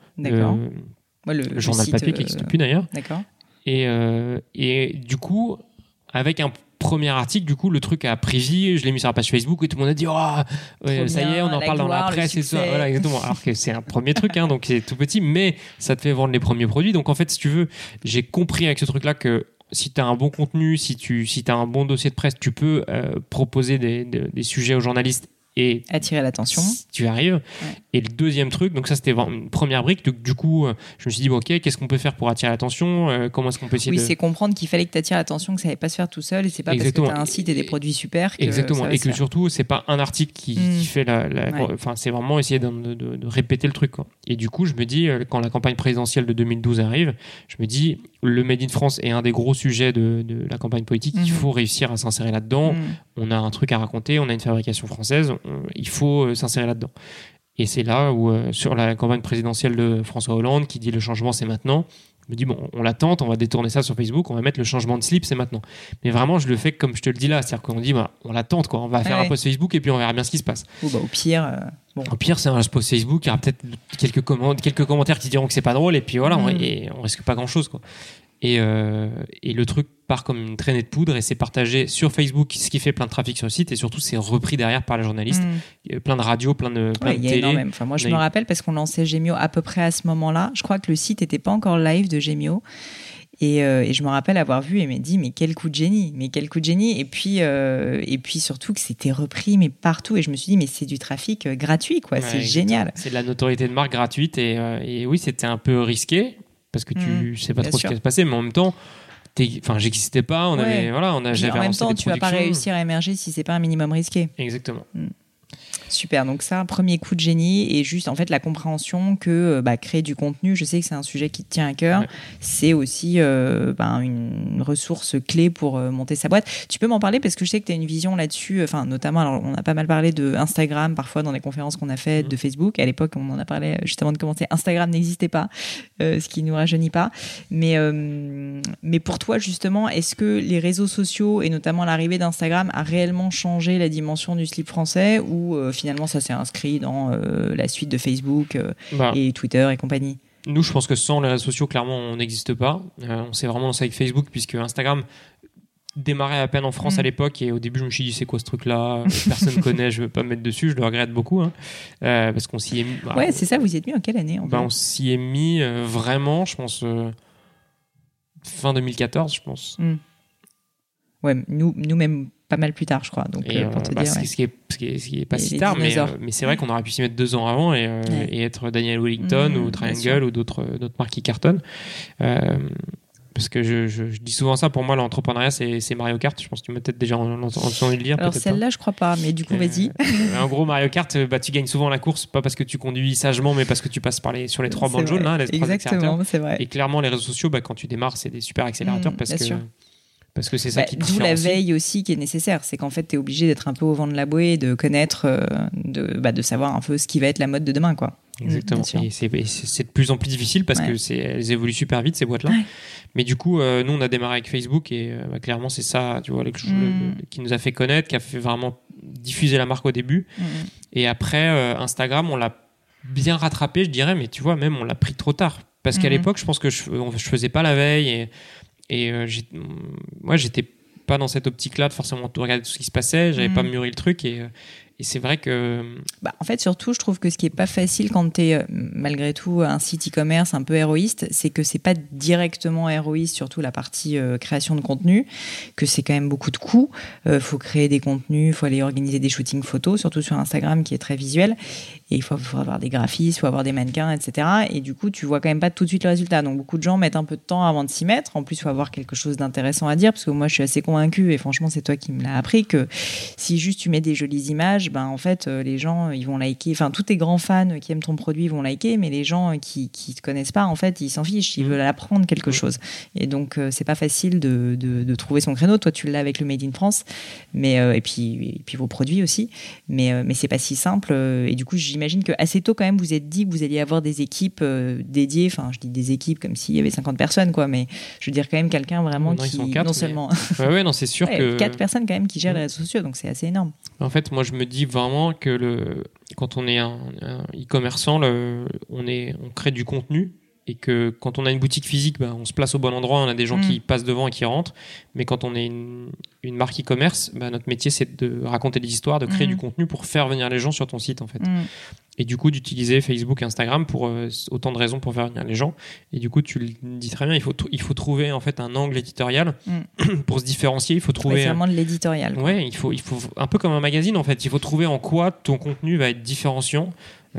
le journal papier qui n'existe plus d'ailleurs. D'accord. Et du coup, avec un premier article, du coup, le truc a pris vie, je l'ai mis sur la page Facebook et tout le monde a dit ça y est, on en parle dans la presse et ça. Voilà, exactement. Alors que c'est un premier truc, donc c'est tout petit, mais ça te fait vendre les premiers produits. Donc en fait, si tu veux, j'ai compris avec ce truc-là que si tu as un bon contenu, si tu as un bon dossier de presse, tu peux proposer des sujets aux journalistes et attirer l'attention. Tu arrives. Et le deuxième truc, donc ça c'était une première brique. Du coup, je me suis dit, ok, qu'est-ce qu'on peut faire pour attirer l'attention ? Comment est-ce qu'on peut essayer c'est comprendre qu'il fallait que tu attires l'attention, que ça n'allait pas se faire tout seul et c'est pas Exactement. Parce que tu as un site et des produits super que exactement. Ça et que surtout, c'est pas un article qui fait Enfin, c'est vraiment essayer de répéter le truc, quoi. Et du coup, je me dis, quand la campagne présidentielle de 2012 arrive, je me dis, le Made in France est un des gros sujets de la campagne politique. Il faut réussir à s'insérer là-dedans. On a un truc à raconter, on a une fabrication française, il faut s'insérer là-dedans. Et c'est là où, sur la campagne présidentielle de François Hollande, qui dit le changement c'est maintenant, je me dis, bon, on l'attend, on va détourner ça sur Facebook, on va mettre le changement de slip, c'est maintenant. Mais vraiment, je le fais comme je te le dis là, c'est-à-dire qu'on dit, on l'attend, quoi. On va faire un post Facebook et puis on verra bien ce qui se passe. Au pire... Au pire, c'est un post Facebook, il y aura peut-être quelques commentaires qui diront que c'est pas drôle, et puis voilà, on risque pas grand-chose, quoi. Et le truc part comme une traînée de poudre et c'est partagé sur Facebook, ce qui fait plein de trafic sur le site, et surtout c'est repris derrière par les journalistes. Plein de radios, plein de télé. Enfin, moi je me rappelle parce qu'on lançait Gémio à peu près à ce moment-là. Je crois que le site n'était pas encore live de Gémio. Et je me rappelle avoir vu et me dit mais quel coup de génie, et puis surtout que c'était repris mais partout, et je me suis dit mais c'est du trafic gratuit, quoi. C'est génial. C'est de la notoriété de marque gratuite, et oui, c'était un peu risqué parce que tu sais pas trop ce qui va se passer, mais en même temps j'existais pas, j'avais en même temps tu vas pas réussir à émerger si c'est pas un minimum risqué. Exactement. Super, donc ça, premier coup de génie, et juste en fait la compréhension que créer du contenu, je sais que c'est un sujet qui te tient à cœur, c'est aussi une ressource clé pour monter sa boîte. Tu peux m'en parler parce que je sais que tu as une vision là-dessus, notamment, alors, on a pas mal parlé de Instagram parfois dans les conférences qu'on a faites, de Facebook. À l'époque, on en a parlé juste avant de commencer. Instagram n'existait pas, ce qui nous rajeunit pas. Mais pour toi, justement, est-ce que les réseaux sociaux et notamment l'arrivée d'Instagram a réellement changé la dimension du slip français, ou finalement ça s'est inscrit dans la suite de Facebook et Twitter et compagnie? Nous, je pense que sans les réseaux sociaux, clairement, on n'existe pas. On s'est vraiment lancé avec Facebook, puisque Instagram démarrait à peine en France à l'époque, et au début je me suis dit c'est quoi ce truc-là, personne ne connaît, je veux pas me mettre dessus, je le regrette beaucoup, parce qu'on s'y est mis. C'est ça, vous y êtes mis en quelle année on s'y est mis vraiment, je pense, fin 2014, je pense. Ouais, nous même pas mal plus tard, je crois. Donc, pour te dire, ce qui est pas si tard, mais c'est vrai qu'on aurait pu s'y mettre 2 ans avant et être Daniel Wellington ou Triangle ou d'autres marques qui cartonnent. Parce que je dis souvent ça, pour moi l'entrepreneuriat c'est Mario Kart. Je pense que tu m'as peut-être déjà entendu le dire. Alors celle-là pas. Je crois pas, mais du coup vas-y. En gros, Mario Kart, tu gagnes souvent la course, pas parce que tu conduis sagement, mais parce que tu passes sur les 3 bandes jaunes, les 3 accélérateurs. C'est vrai. Et clairement, les réseaux sociaux, quand tu démarres, c'est des super accélérateurs parce que c'est ça qui te différencie. D'où la veille aussi qui est nécessaire. C'est qu'en fait, tu es obligé d'être un peu au vent de la bouée, de connaître, de savoir un peu ce qui va être la mode de demain, quoi. Exactement. Et c'est de plus en plus difficile parce que elles évoluent super vite, ces boîtes-là. Mais du coup, nous, on a démarré avec Facebook, et clairement, c'est ça, tu vois, qui nous a fait connaître, qui a fait vraiment diffuser la marque au début. Et après, Instagram, on l'a bien rattrapé, je dirais, mais tu vois, même on l'a pris trop tard. Parce qu'à l'époque, je pense que je faisais pas la veille, et j'étais pas dans cette optique-là de forcément regarder tout ce qui se passait. J'avais pas mûri le truc et c'est vrai que... En fait, surtout, je trouve que ce qui est pas facile quand tu es, malgré tout, un site e-commerce un peu héroïste, c'est que c'est pas directement héroïste, surtout la partie création de contenu, que c'est quand même beaucoup de coûts. Faut créer des contenus, faut aller organiser des shootings photos, surtout sur Instagram qui est très visuel. Et il faut avoir des graphistes, il faut avoir des mannequins, etc. Et du coup, tu vois quand même pas tout de suite le résultat. Donc, beaucoup de gens mettent un peu de temps avant de s'y mettre. En plus, il faut avoir quelque chose d'intéressant à dire, parce que moi, je suis assez convaincue, et franchement, c'est toi qui me l'as appris, que si juste tu mets des jolies images, en fait, les gens, ils vont liker. Enfin, tous tes grands fans qui aiment ton produit vont liker, mais les gens qui te connaissent pas, en fait, ils s'en fichent. Ils veulent apprendre quelque chose. Et donc, c'est pas facile de trouver son créneau. Toi, tu l'as avec le Made in France, mais et puis vos produits aussi. Mais c'est pas si simple. Et du coup, j'imagine que assez tôt, quand même, vous êtes dit que vous alliez avoir des équipes dédiées. Enfin, je dis des équipes comme s'il y avait 50 personnes, quoi. Mais je veux dire quand même quelqu'un vraiment qui, sont 4, non seulement, non, c'est sûr que 4 personnes quand même qui gèrent les réseaux sociaux. Donc c'est assez énorme. En fait, moi, je me dis vraiment que quand on est un e-commerçant, on crée du contenu. Et que quand on a une boutique physique, on se place au bon endroit, on a des gens qui passent devant et qui rentrent. Mais quand on est une marque e-commerce, notre métier, c'est de raconter des histoires, de créer du contenu pour faire venir les gens sur ton site, en fait. Et du coup, d'utiliser Facebook et Instagram pour autant de raisons pour faire venir les gens. Et du coup, tu le dis très bien, il faut trouver en fait un angle éditorial pour se différencier. Il faut trouver... c'est vraiment de l'éditorial. Ouais, il faut un peu comme un magazine, en fait. Il faut trouver en quoi ton contenu va être différenciant.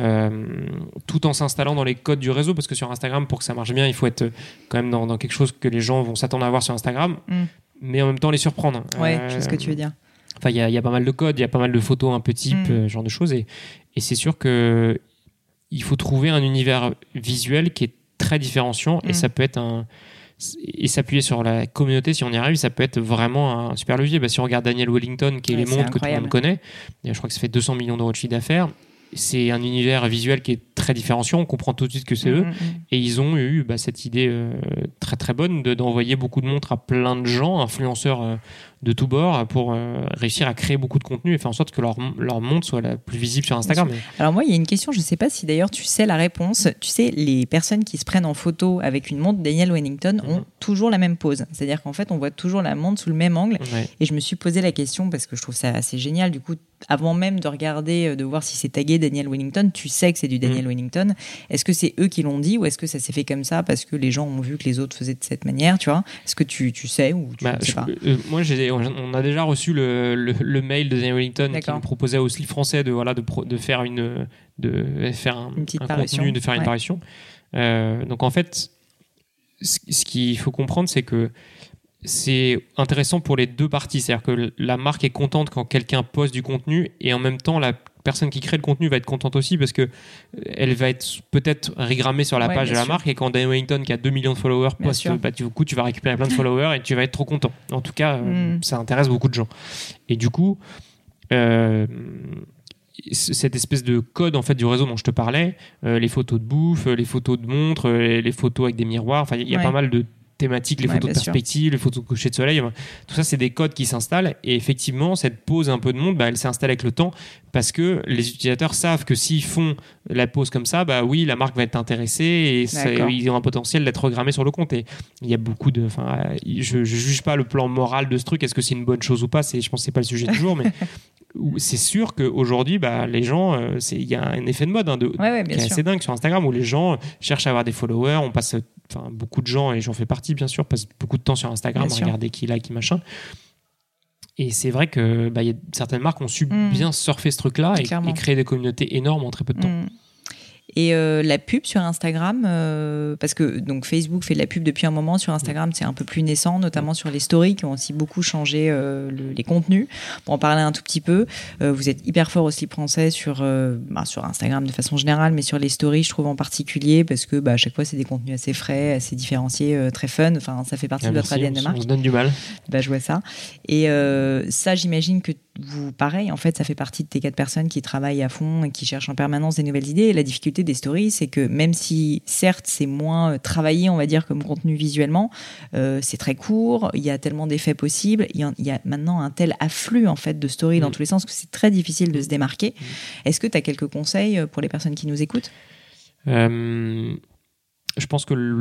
Tout en s'installant dans les codes du réseau, parce que sur Instagram, pour que ça marche bien, il faut être quand même dans quelque chose que les gens vont s'attendre à voir sur Instagram, mais en même temps les surprendre. Ouais, je sais ce que tu veux dire. Enfin, il y a pas mal de codes, il y a pas mal de photos un peu type, genre de choses, et c'est sûr que il faut trouver un univers visuel qui est très différenciant, et ça peut être et s'appuyer sur la communauté, si on y arrive, ça peut être vraiment un super levier. Si on regarde Daniel Wellington, qui est les montres que tout le monde connaît, je crois que ça fait 200 millions d'euros de chiffre d'affaires. C'est un univers visuel qui est très différenciant, on comprend tout de suite que c'est eux, et ils ont eu cette idée très très bonne d'envoyer beaucoup de montres à plein de gens, influenceurs de tous bords, pour réussir à créer beaucoup de contenu et faire en sorte que leur montre soit la plus visible sur Instagram. Alors moi, il y a une question, je ne sais pas si d'ailleurs tu sais la réponse. Tu sais, les personnes qui se prennent en photo avec une montre Daniel Wellington ont toujours la même pose, c'est-à-dire qu'en fait on voit toujours la montre sous le même angle, et je me suis posé la question parce que je trouve ça assez génial. Du coup, avant même de regarder, de voir si c'est tagué Daniel Wellington, tu sais que c'est du Daniel Wellington. Est-ce que c'est eux qui l'ont dit, ou est-ce que ça s'est fait comme ça parce que les gens ont vu que les autres faisaient de cette manière, tu vois? Est-ce que tu sais ou tu ne sais pas? Moi, on a déjà reçu le mail de Daniel Wellington qui nous proposait au Slip français de faire une petite contenu, de faire une parution. Donc en fait, ce qu'il faut comprendre, c'est que c'est intéressant pour les deux parties. C'est-à-dire que la marque est contente quand quelqu'un poste du contenu, et en même temps, la personne qui crée le contenu va être contente aussi, parce que elle va être peut-être regrammée sur la page de la marque, et quand Dan Wellington, qui a 2 millions de followers, poste, du coup, tu vas récupérer plein de followers et tu vas être trop content. En tout cas, ça intéresse beaucoup de gens. Et du coup, cette espèce de code en fait du réseau dont je te parlais, les photos de bouffe, les photos de montres, les photos avec des miroirs, enfin il y a pas mal de thématiques, les photos de perspective, les photos de coucher de soleil, tout ça c'est des codes qui s'installent, et effectivement cette pose un peu de montre, elle s'installe avec le temps, parce que les utilisateurs savent que s'ils font la pose comme ça, oui, la marque va être intéressée, et ils ont un potentiel d'être regrammés sur le compte. Et il y a beaucoup de, je juge pas le plan moral de ce truc, est-ce que c'est une bonne chose ou pas, je pense que c'est pas le sujet du jour, mais c'est sûr qu'aujourd'hui, les gens, il y a un effet de mode qui est assez dingue sur Instagram, où les gens cherchent à avoir des followers. On passe, beaucoup de gens, et j'en fais partie bien sûr, passent beaucoup de temps sur Instagram à regarder qui like, qui machin. Et c'est vrai que y a certaines marques ont su bien surfer ce truc-là et créer des communautés énormes en très peu de temps. Et la pub sur Instagram, parce que donc Facebook fait de la pub depuis un moment, sur Instagram c'est un peu plus naissant, notamment sur les stories qui ont aussi beaucoup changé les contenus. Pour en parler un tout petit peu, vous êtes hyper fort au Slip français sur Instagram de façon générale, mais sur les stories je trouve en particulier, parce que à chaque fois c'est des contenus assez frais, assez différenciés, très fun. Enfin, ça fait partie de votre ADN de marque. On se donne du mal. Je vois ça. Et ça, j'imagine que vous, pareil, en fait, ça fait partie de tes 4 personnes qui travaillent à fond et qui cherchent en permanence des nouvelles idées. Et la difficulté des stories, c'est que même si, certes, c'est moins travaillé, on va dire, comme contenu visuellement, c'est très court, il y a tellement d'effets possibles, il y a maintenant un tel afflux, en fait, de stories dans tous les sens que c'est très difficile de se démarquer. Est-ce que tu as quelques conseils pour les personnes qui nous écoutent ? Je pense que le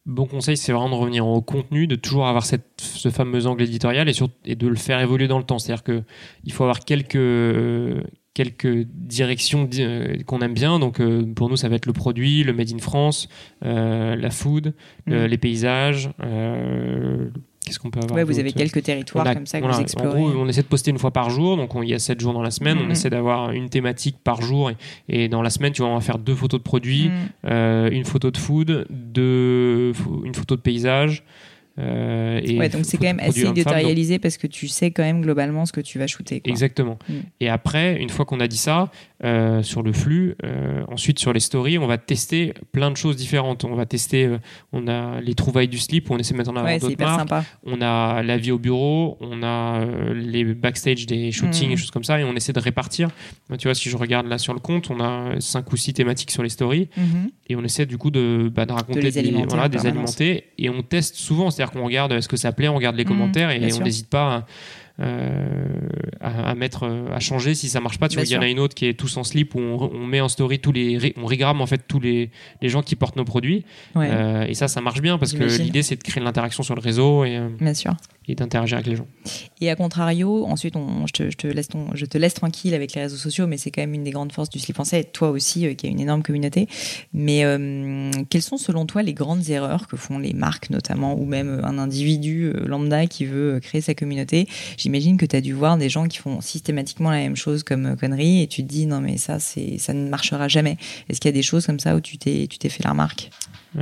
bon conseil, c'est vraiment de revenir au contenu, de toujours avoir ce fameux angle éditorial et de le faire évoluer dans le temps. C'est-à-dire qu'il faut avoir quelques directions qu'on aime bien. Donc, pour nous, ça va être le produit, le Made in France, la food, les paysages. Qu'est-ce qu'on peut avoir Ouais, vous avez quelques territoires comme ça que vous explorez. En gros, on essaie de poster une fois par jour. Donc, il y a 7 jours dans la semaine. On essaie d'avoir une thématique par jour. Et dans la semaine, tu vois, on va faire 2 photos de produits, une photo de food, une photo de paysage. Donc c'est quand même assez éditorialisé parce que tu sais quand même globalement ce que tu vas shooter, quoi. Exactement. Et après, une fois qu'on a dit ça, sur le flux, ensuite sur les stories, on va tester plein de choses différentes. On va tester, on a les trouvailles du slip, où on essaie de mettre en avant d'autres marques. Sympa. On a la vie au bureau, on a les backstage des shootings et choses comme ça, et on essaie de répartir. Tu vois, si je regarde là sur le compte, on a 5 ou 6 thématiques sur les stories, et on essaie du coup de raconter des alimenter, et on teste souvent, c'est-à-dire qu'on regarde est-ce que ça plaît, on regarde les commentaires, et on n'hésite pas à changer si ça marche pas. Tu vois, il y en a une autre qui est tous en slip où on met en story on regrame en fait tous les gens qui portent nos produits, et ça marche bien parce que l'idée c'est de créer de l'interaction sur le réseau bien sûr, et d'interagir avec les gens. Et à contrario, ensuite je te laisse tranquille avec les réseaux sociaux, mais c'est quand même une des grandes forces du slip français, toi aussi qui a une énorme communauté. Mais quelles sont selon toi les grandes erreurs que font les marques notamment, ou même un individu lambda qui veut créer sa communauté? J'imagine que tu as dû voir des gens qui font systématiquement la même chose comme connerie, et tu te dis non mais ça ne marchera jamais. Est-ce qu'il y a des choses comme ça où tu t'es fait la remarque?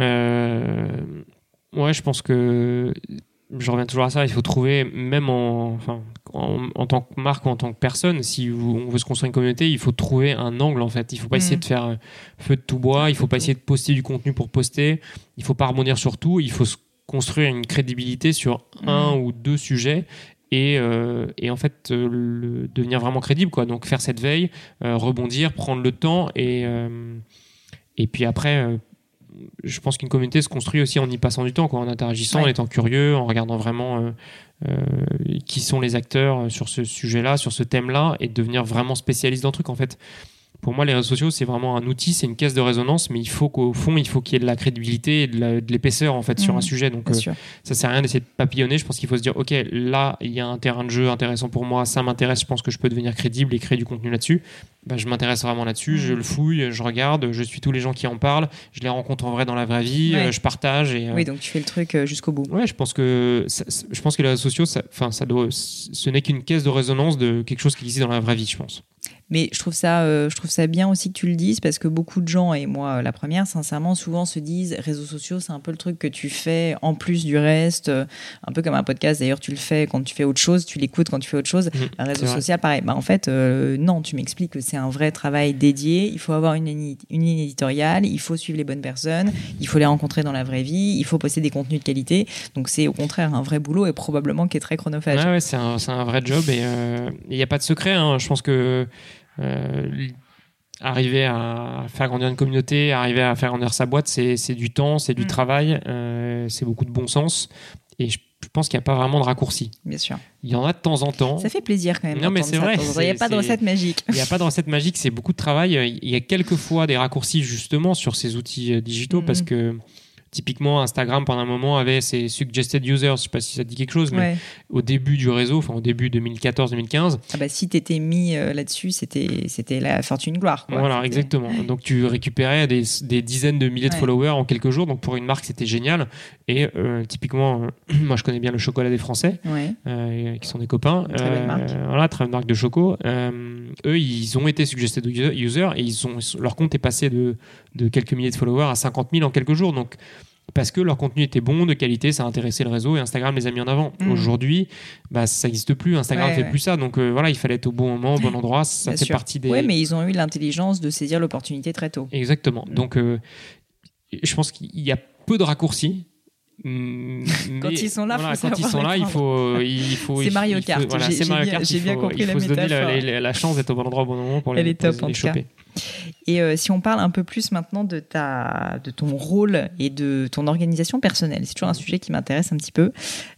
Ouais, je pense que je reviens toujours à ça. Il faut trouver, même en tant que marque ou en tant que personne, si on veut se construire une communauté, il faut trouver un angle en fait. Il faut pas essayer de faire feu de tout bois. Il faut pas essayer de poster du contenu pour poster. Il faut pas rebondir sur tout. Il faut se construire une crédibilité sur un ou 2 sujets. Et en fait devenir vraiment crédible, quoi. Donc faire cette veille, rebondir, prendre le temps, et puis après je pense qu'une communauté se construit aussi en y passant du temps, quoi, en interagissant, en étant curieux, en regardant vraiment qui sont les acteurs sur ce sujet-là, sur ce thème-là, et devenir vraiment spécialiste dans le truc en fait. Pour moi, les réseaux sociaux, c'est vraiment un outil, c'est une caisse de résonance, mais il faut qu'au fond, il faut qu'il y ait de la crédibilité et de l'épaisseur en fait sur un sujet. Donc, ça sert à rien d'essayer de papillonner. Je pense qu'il faut se dire, ok, là, il y a un terrain de jeu intéressant pour moi, ça m'intéresse, je pense que je peux devenir crédible et créer du contenu là-dessus. Je m'intéresse vraiment là-dessus, je le fouille, je regarde, je suis tous les gens qui en parlent, je les rencontre en vrai dans la vraie vie, je partage. Oui, donc tu fais le truc jusqu'au bout. Ouais, je pense que les réseaux sociaux, ce n'est qu'une caisse de résonance de quelque chose qui existe dans la vraie vie, je pense. Mais je trouve ça bien aussi que tu le dises, parce que beaucoup de gens, et moi la première, sincèrement, souvent se disent réseaux sociaux, c'est un peu le truc que tu fais en plus du reste, un peu comme un podcast. D'ailleurs, tu le fais quand tu fais autre chose, tu l'écoutes quand tu fais autre chose. Un réseau social, pareil. En fait, non, tu m'expliques que c'est un vrai travail dédié. Il faut avoir une ligne éditoriale, il faut suivre les bonnes personnes, il faut les rencontrer dans la vraie vie, il faut poster des contenus de qualité. Donc c'est au contraire un vrai boulot, et probablement qui est très chronophage. Ouais, c'est un vrai job, et il n'y a pas de secret, hein. Je pense que arriver à faire grandir une communauté, arriver à faire grandir sa boîte, c'est du temps, c'est du travail, c'est beaucoup de bon sens, et je pense qu'il n'y a pas vraiment de raccourci. Bien sûr. Il y en a de temps en temps. Ça fait plaisir quand même. Non, mais c'est vrai. Il n'y a pas de recette magique. Il n'y a pas de recette magique, c'est beaucoup de travail. Il y a quelquefois des raccourcis justement sur ces outils digitaux, parce que typiquement, Instagram, pendant un moment, avait ses suggested users. Je ne sais pas si ça te dit quelque chose, mais au début du réseau, au début 2014-2015... si tu étais mis là-dessus, c'était la fortune gloire, quoi. Voilà, exactement. Donc, tu récupérais des dizaines de milliers de followers en quelques jours. Donc, pour une marque, c'était génial. Et typiquement, moi, je connais bien le chocolat des Français, qui sont des copains. Très belle marque. Très belle marque de choco. Eux, ils ont été suggested users, et leur compte est passé de quelques milliers de followers à 50 000 en quelques jours. Donc, parce que leur contenu était bon, de qualité, ça a intéressé le réseau, et Instagram les a mis en avant. Aujourd'hui, ça n'existe plus, Instagram fait plus ça. Donc il fallait être au bon moment, au bon endroit. Ça fait partie des... Oui, mais ils ont eu l'intelligence de saisir l'opportunité très tôt. Exactement. Donc je pense qu'il y a peu de raccourcis. Quand ils sont là, il faut c'est Mario Kart. C'est Mario Kart. J'ai bien compris la métaphore. Il faut se donner la chance d'être au bon endroit au bon moment pour Elle est top, les choper. Et si on parle un peu plus maintenant de ton rôle et de ton organisation personnelle, c'est toujours un sujet qui m'intéresse un petit peu.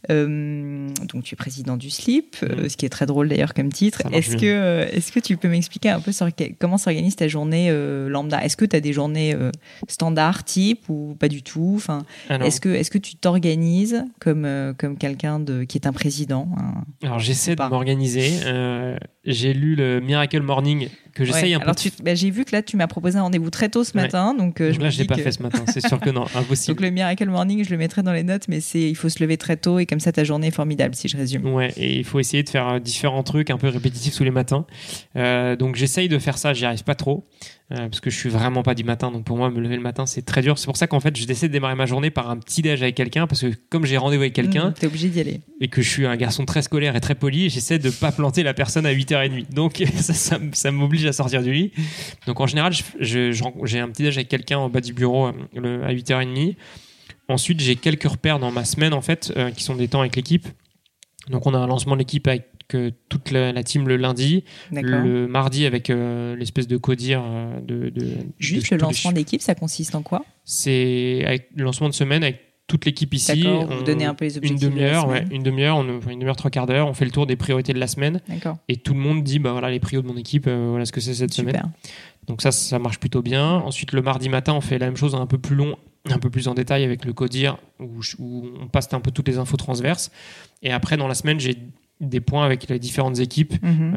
Donc tu es président du Slip, ce qui est très drôle d'ailleurs comme titre. Est-ce que tu peux m'expliquer un peu comment s'organise ta journée lambda? Est-ce que tu as des journées standard type ou pas du tout? Enfin, est-ce que tu t'organises comme quelqu'un qui est un président? Alors j'essaie de m'organiser. J'ai lu le Miracle Morning que j'essaye un peu. Alors j'ai vu que là tu m'as proposé un rendez-vous très tôt ce matin, donc là je l'ai pas fait ce matin. C'est sûr que non, impossible. Donc le Miracle Morning, je le mettrai dans les notes, mais il faut se lever très tôt et comme ça ta journée est formidable, si je résume. Ouais, et il faut essayer de faire différents trucs un peu répétitifs tous les matins. Donc j'essaye de faire ça, j'y arrive pas trop. Parce que je suis vraiment pas du matin, donc pour moi me lever le matin c'est très dur. C'est pour ça qu'en fait j'essaie de démarrer ma journée par un petit déj avec quelqu'un, parce que comme j'ai rendez-vous avec quelqu'un, t'es obligé d'y aller, et que je suis un garçon très scolaire et très poli, j'essaie de pas planter la personne à 8h30, donc ça m'oblige à sortir du lit. Donc en général j'ai un petit déj avec quelqu'un en bas du bureau à 8h30. Ensuite j'ai quelques repères dans ma semaine en fait, qui sont des temps avec l'équipe. Donc on a un lancement de l'équipe avec toute la team le lundi. D'accord. Le mardi avec l'espèce de codir Juste le lancement d'équipe, ça consiste en quoi? C'est avec le lancement de semaine avec toute l'équipe ici. D'accord, vous donnez un peu les objectifs. Une demi-heure, 3 quarts d'heure, on fait le tour des priorités de la semaine. D'accord. Et tout le monde dit voilà les prios de mon équipe, voilà ce que c'est cette semaine. Donc ça marche plutôt bien. Ensuite le mardi matin on fait la même chose, un peu plus long, un peu plus en détail avec le codir où on passe un peu toutes les infos transverses. Et après dans la semaine j'ai des points avec les différentes équipes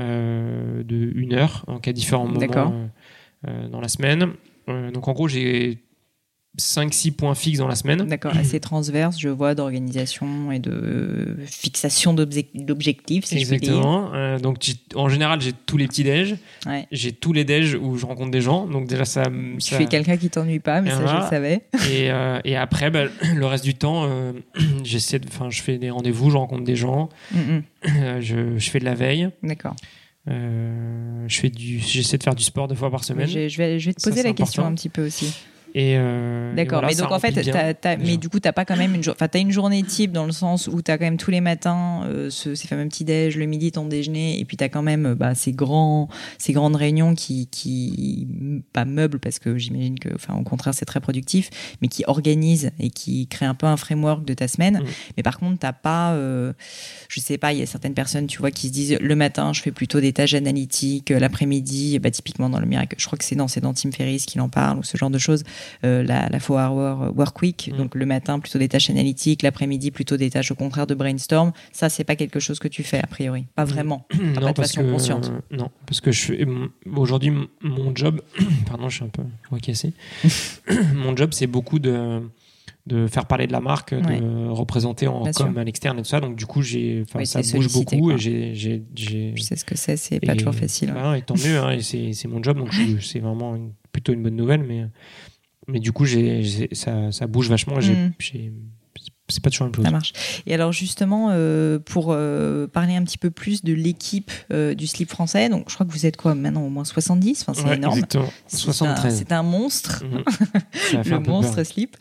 de 1 heure, donc à différents moments dans la semaine. Donc en gros j'ai 5-6 points fixes dans la semaine. D'accord, assez transverse, je vois, d'organisation et de fixation d'objectifs, si exactement. Je puis dire. Donc en général j'ai tous les petits déj, j'ai tous les déj où je rencontre des gens, donc déjà ça tu fais quelqu'un qui t'ennuie pas, mais ça je le savais. Et après le reste du temps je fais des rendez-vous, je rencontre des gens, je fais de la veille. D'accord. J'essaie de faire du sport 2 fois par semaine. Je vais te poser la question un petit peu aussi. D'accord, voilà, mais donc en fait, mais du coup, t'as pas quand même t'as une journée type dans le sens où t'as quand même tous les matins ces fameux petits déj, le midi ton déjeuner, et puis t'as quand même ces grandes réunions qui pas meublent parce que j'imagine que, au contraire, c'est très productif, mais qui organisent et qui créent un peu un framework de ta semaine. Mais par contre, t'as pas, je sais pas, il y a certaines personnes, tu vois, qui se disent le matin, je fais plutôt des tâches analytiques, l'après-midi, typiquement dans le Miracle, je crois que c'est dans Tim Ferriss qu'il en parle ou ce genre de choses. La 4-hour work week, donc le matin plutôt des tâches analytiques, l'après-midi plutôt des tâches au contraire de brainstorm. Ça, c'est pas quelque chose que tu fais a priori, pas vraiment, pas de façon consciente. Non, parce que aujourd'hui mon job, pardon, je suis un peu cassé. Mon job, c'est beaucoup de faire parler de la marque, de représenter en com à l'externe et tout ça. Donc du coup, ça bouge beaucoup, quoi. Et je sais ce que c'est pas toujours facile. Et tant mieux, et c'est mon job, donc c'est vraiment plutôt une bonne nouvelle, mais du coup ça bouge vachement. C'est pas toujours la même chose. Ça marche. Et alors justement, pour parler un petit peu plus de l'équipe du slip français, donc je crois que vous êtes quoi maintenant, au moins 70, c'est énorme. Exactement. 73. C'est un monstre, le monstre slip.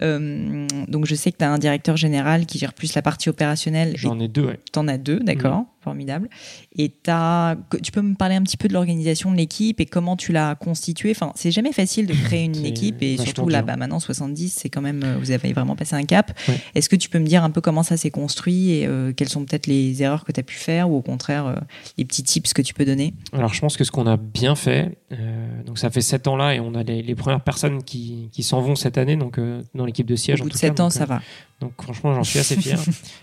Donc je sais que tu as un directeur général qui gère plus la partie opérationnelle. J'en ai 2, ouais. T'en as 2, d'accord. Formidable. Et tu peux me parler un petit peu de l'organisation de l'équipe et comment tu l'as constituée? C'est jamais facile de créer une équipe, et surtout là, maintenant 70, c'est quand même, vous avez vraiment passé un cap. Ouais. Est-ce que tu peux me dire un peu comment ça s'est construit et quelles sont peut-être les erreurs que tu as pu faire, ou au contraire les petits tips que tu peux donner? Alors je pense que ce qu'on a bien fait, donc ça fait 7 ans là, et on a les premières personnes qui s'en vont cette année, donc dans l'équipe de siège. Au bout de 7 ans, ça va. Donc franchement, j'en suis assez fier.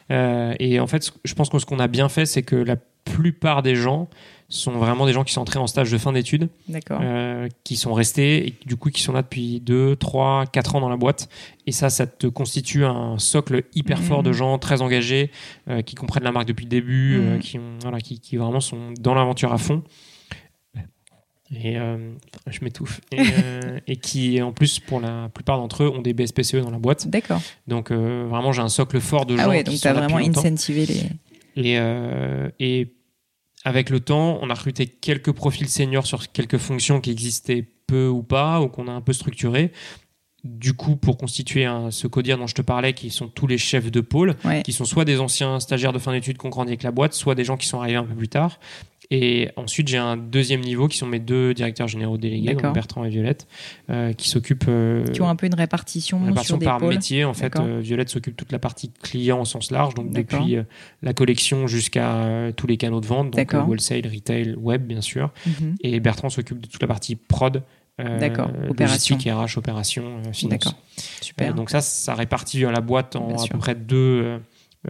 Et en fait, je pense que ce qu'on a bien fait, c'est que la plupart des gens sont vraiment des gens qui sont entrés en stage de fin d'études, qui sont restés et du coup qui sont là depuis 2, 3, 4 ans dans la boîte. Et ça te constitue un socle hyper fort de gens très engagés, qui comprennent la marque depuis le début, qui vraiment sont dans l'aventure à fond. Et je m'étouffe. Et qui, en plus, pour la plupart d'entre eux, ont des BSPCE dans la boîte. D'accord. Donc, vraiment, j'ai un socle fort de gens qui sont là depuis longtemps. Donc, tu as vraiment incentivé Et avec le temps, on a recruté quelques profils seniors sur quelques fonctions qui existaient peu ou pas, ou qu'on a un peu structuré. Du coup, pour constituer ce codir dont je te parlais, qui sont tous les chefs de pôle, qui sont soit des anciens stagiaires de fin d'études qui ont grandi avec la boîte, soit des gens qui sont arrivés un peu plus tard. Et ensuite, j'ai un deuxième niveau qui sont mes 2 directeurs généraux délégués, donc Bertrand et Violette, qui s'occupent. Qui ont un peu une répartition sur des par pôles. métier. En fait, Violette s'occupe toute la partie client au sens large, donc depuis la collection jusqu'à tous les canaux de vente, donc wholesale, retail, web, bien sûr. Et Bertrand s'occupe de toute la partie prod. Logistique, RH, opération, finance. D'accord, super. Donc ça répartit la boîte en à peu près 2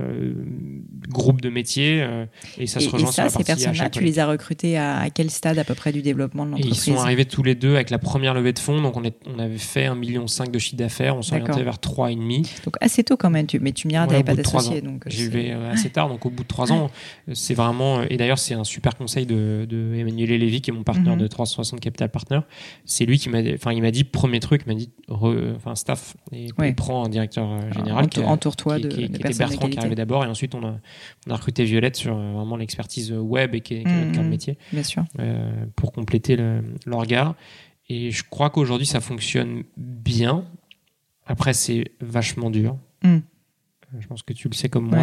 groupes de métiers et ça se rejoint sur la partie. Ces personnes-là, tu les as recrutées à quel stade à peu près du développement de l'entreprise? Ils sont arrivés tous les deux avec la première levée de fonds, donc on avait fait 1,5 million de chiffre d'affaires, on s'est orienté vers 3,5. Donc assez tôt quand même, mais tu me diras, tu n'avais pas d'associé. J'ai eu assez tard, donc au bout de 3 ans, c'est vraiment... Et d'ailleurs, c'est un super conseil de Emmanuel Lévy, qui est mon partenaire de 360 Capital Partner. C'est lui qui il m'a dit, premier truc, il m'a dit, staff, et prends un directeur général entoure-toi de qui était Bertrand, qui arrivait d'abord, et ensuite on a recruté Violette sur vraiment l'expertise web et qui est notre cœur de métier. Bien sûr. Pour compléter le regard. Et je crois qu'aujourd'hui ça fonctionne bien. Après, c'est vachement dur. Je pense que tu le sais comme moi.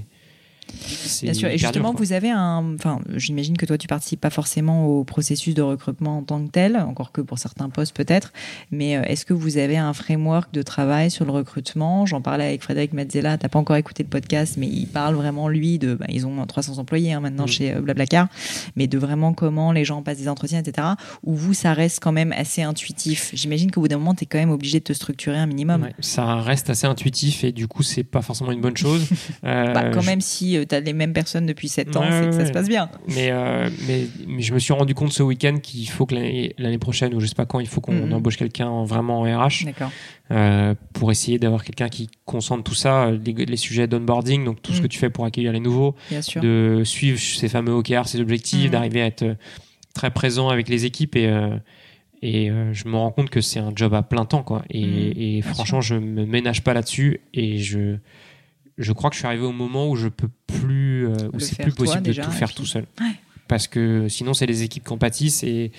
Bien sûr. Et justement, vous avez j'imagine que toi, tu participes pas forcément au processus de recrutement en tant que tel, encore que pour certains postes peut-être. Mais est-ce que vous avez un framework de travail sur le recrutement? J'en parlais avec Frédéric Mazzella. T'as pas encore écouté le podcast, mais il parle vraiment lui de. Ils ont 300 employés maintenant chez Blablacar, mais de vraiment comment les gens passent des entretiens, etc. Où vous, ça reste quand même assez intuitif. J'imagine qu'au bout d'un moment, t'es quand même obligé de te structurer un minimum. Ouais, ça reste assez intuitif et du coup, c'est pas forcément une bonne chose. Quand même, si tu as les mêmes personnes depuis 7 ans, c'est que ça se passe bien. Mais je me suis rendu compte ce week-end qu'il faut que l'année prochaine, ou je sais pas quand, il faut qu'on embauche quelqu'un vraiment en RH. D'accord. Pour essayer d'avoir quelqu'un qui concentre tout ça, les sujets d'onboarding, donc tout ce que tu fais pour accueillir les nouveaux, de suivre ces fameux OKR, ces objectifs, d'arriver à être très présent avec les équipes et je me rends compte que c'est un job à plein temps, quoi. Et franchement, je me ménage pas là-dessus et je crois que je suis arrivé au moment où je peux plus, où c'est plus possible de tout faire tout seul. Ouais. Parce que sinon, c'est les équipes qui en pâtissent et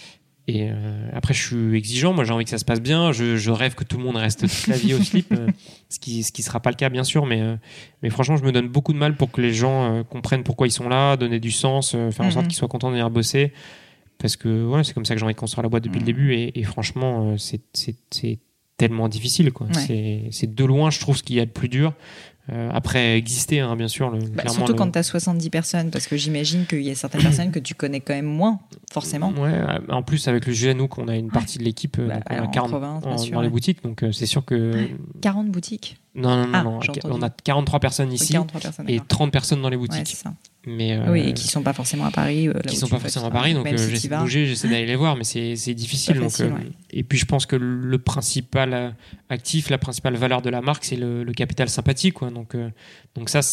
après, je suis exigeant. Moi, j'ai envie que ça se passe bien. Je rêve que tout le monde reste toute la vie au slip, ce qui sera pas le cas, bien sûr. Mais franchement, je me donne beaucoup de mal pour que les gens comprennent pourquoi ils sont là, donner du sens, faire en sorte qu'ils soient contents de venir bosser. Parce que c'est comme ça que j'ai envie de construire la boîte depuis le début. Et franchement, c'est tellement difficile, quoi. Ouais. C'est de loin, je trouve, ce qu'il y a de plus dur. Après exister, bien sûr. Surtout quand tu as 70 personnes, parce que j'imagine qu'il y a certaines personnes que tu connais quand même moins, forcément. Ouais, en plus, avec le GNU, qu'on a une partie de l'équipe, donc on a 40 province, dans les boutiques, donc c'est sûr que... 40 boutiques? Non. On a 43 personnes ici 43 personnes, et 30 personnes dans les boutiques. Ouais, c'est ça. Mais et qui ne sont pas forcément à Paris. Qui ne sont pas forcément à Paris, donc j'essaie de bouger, j'essaie d'aller les voir, mais c'est difficile. Facile, et puis je pense que le principal actif, la principale valeur de la marque, c'est le capital sympathie, quoi. Donc ça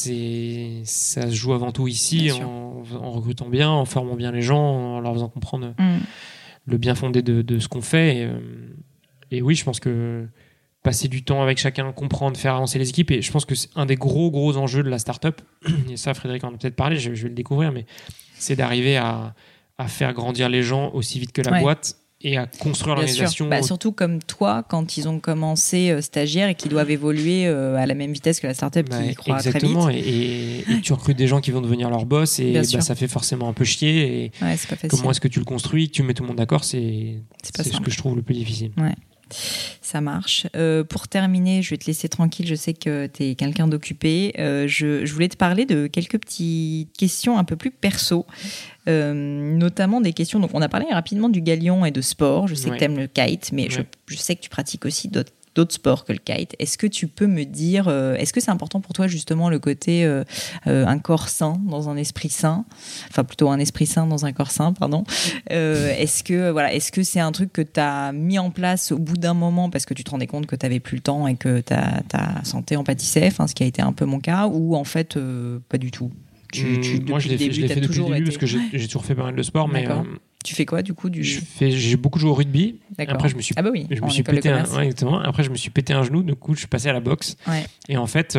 se joue avant tout ici, en recrutant bien, en formant bien les gens, en leur faisant comprendre le bien fondé de ce qu'on fait. Et oui, je pense que passer du temps avec chacun, comprendre, faire avancer les équipes. Et je pense que c'est un des gros enjeux de la start-up. Et ça, Frédéric en a peut-être parlé, je vais le découvrir, mais c'est d'arriver à faire grandir les gens aussi vite que la boîte et à construire l'organisation. Surtout comme toi, quand ils ont commencé stagiaires et qu'ils doivent évoluer à la même vitesse que la start-up qui croît très vite. Exactement. Et tu recrutes des gens qui vont devenir leurs boss et ça fait forcément un peu chier. Et c'est pas facile. Comment est-ce que tu le construis, que tu mets tout le monde d'accord, c'est ce que je trouve le plus difficile. Ouais. Ça marche. Pour terminer, je vais te laisser tranquille. Je sais que tu es quelqu'un d'occupé. Je voulais te parler de quelques petites questions un peu plus perso, notamment des questions. Donc, on a parlé rapidement du galion et de sport. Je sais que tu aimes le kite, mais je sais que tu pratiques aussi d'autres sports que le kite. Est-ce que tu peux me dire, est-ce que c'est important pour toi justement le côté un corps sain dans un esprit sain, enfin plutôt un esprit sain dans un corps sain, pardon. Est-ce que c'est un truc que tu as mis en place au bout d'un moment parce que tu te rendais compte que tu n'avais plus le temps et que ta santé en pâtissait, ce qui a été un peu mon cas, ou en fait pas du tout? Moi je l'ai fait depuis le début parce que j'ai toujours fait pas mal de sport, mais tu fais quoi du coup J'ai beaucoup joué au rugby. D'accord. Après je me suis pété exactement. Après je me suis pété un genou, du coup je suis passé à la boxe. Ouais. Et en fait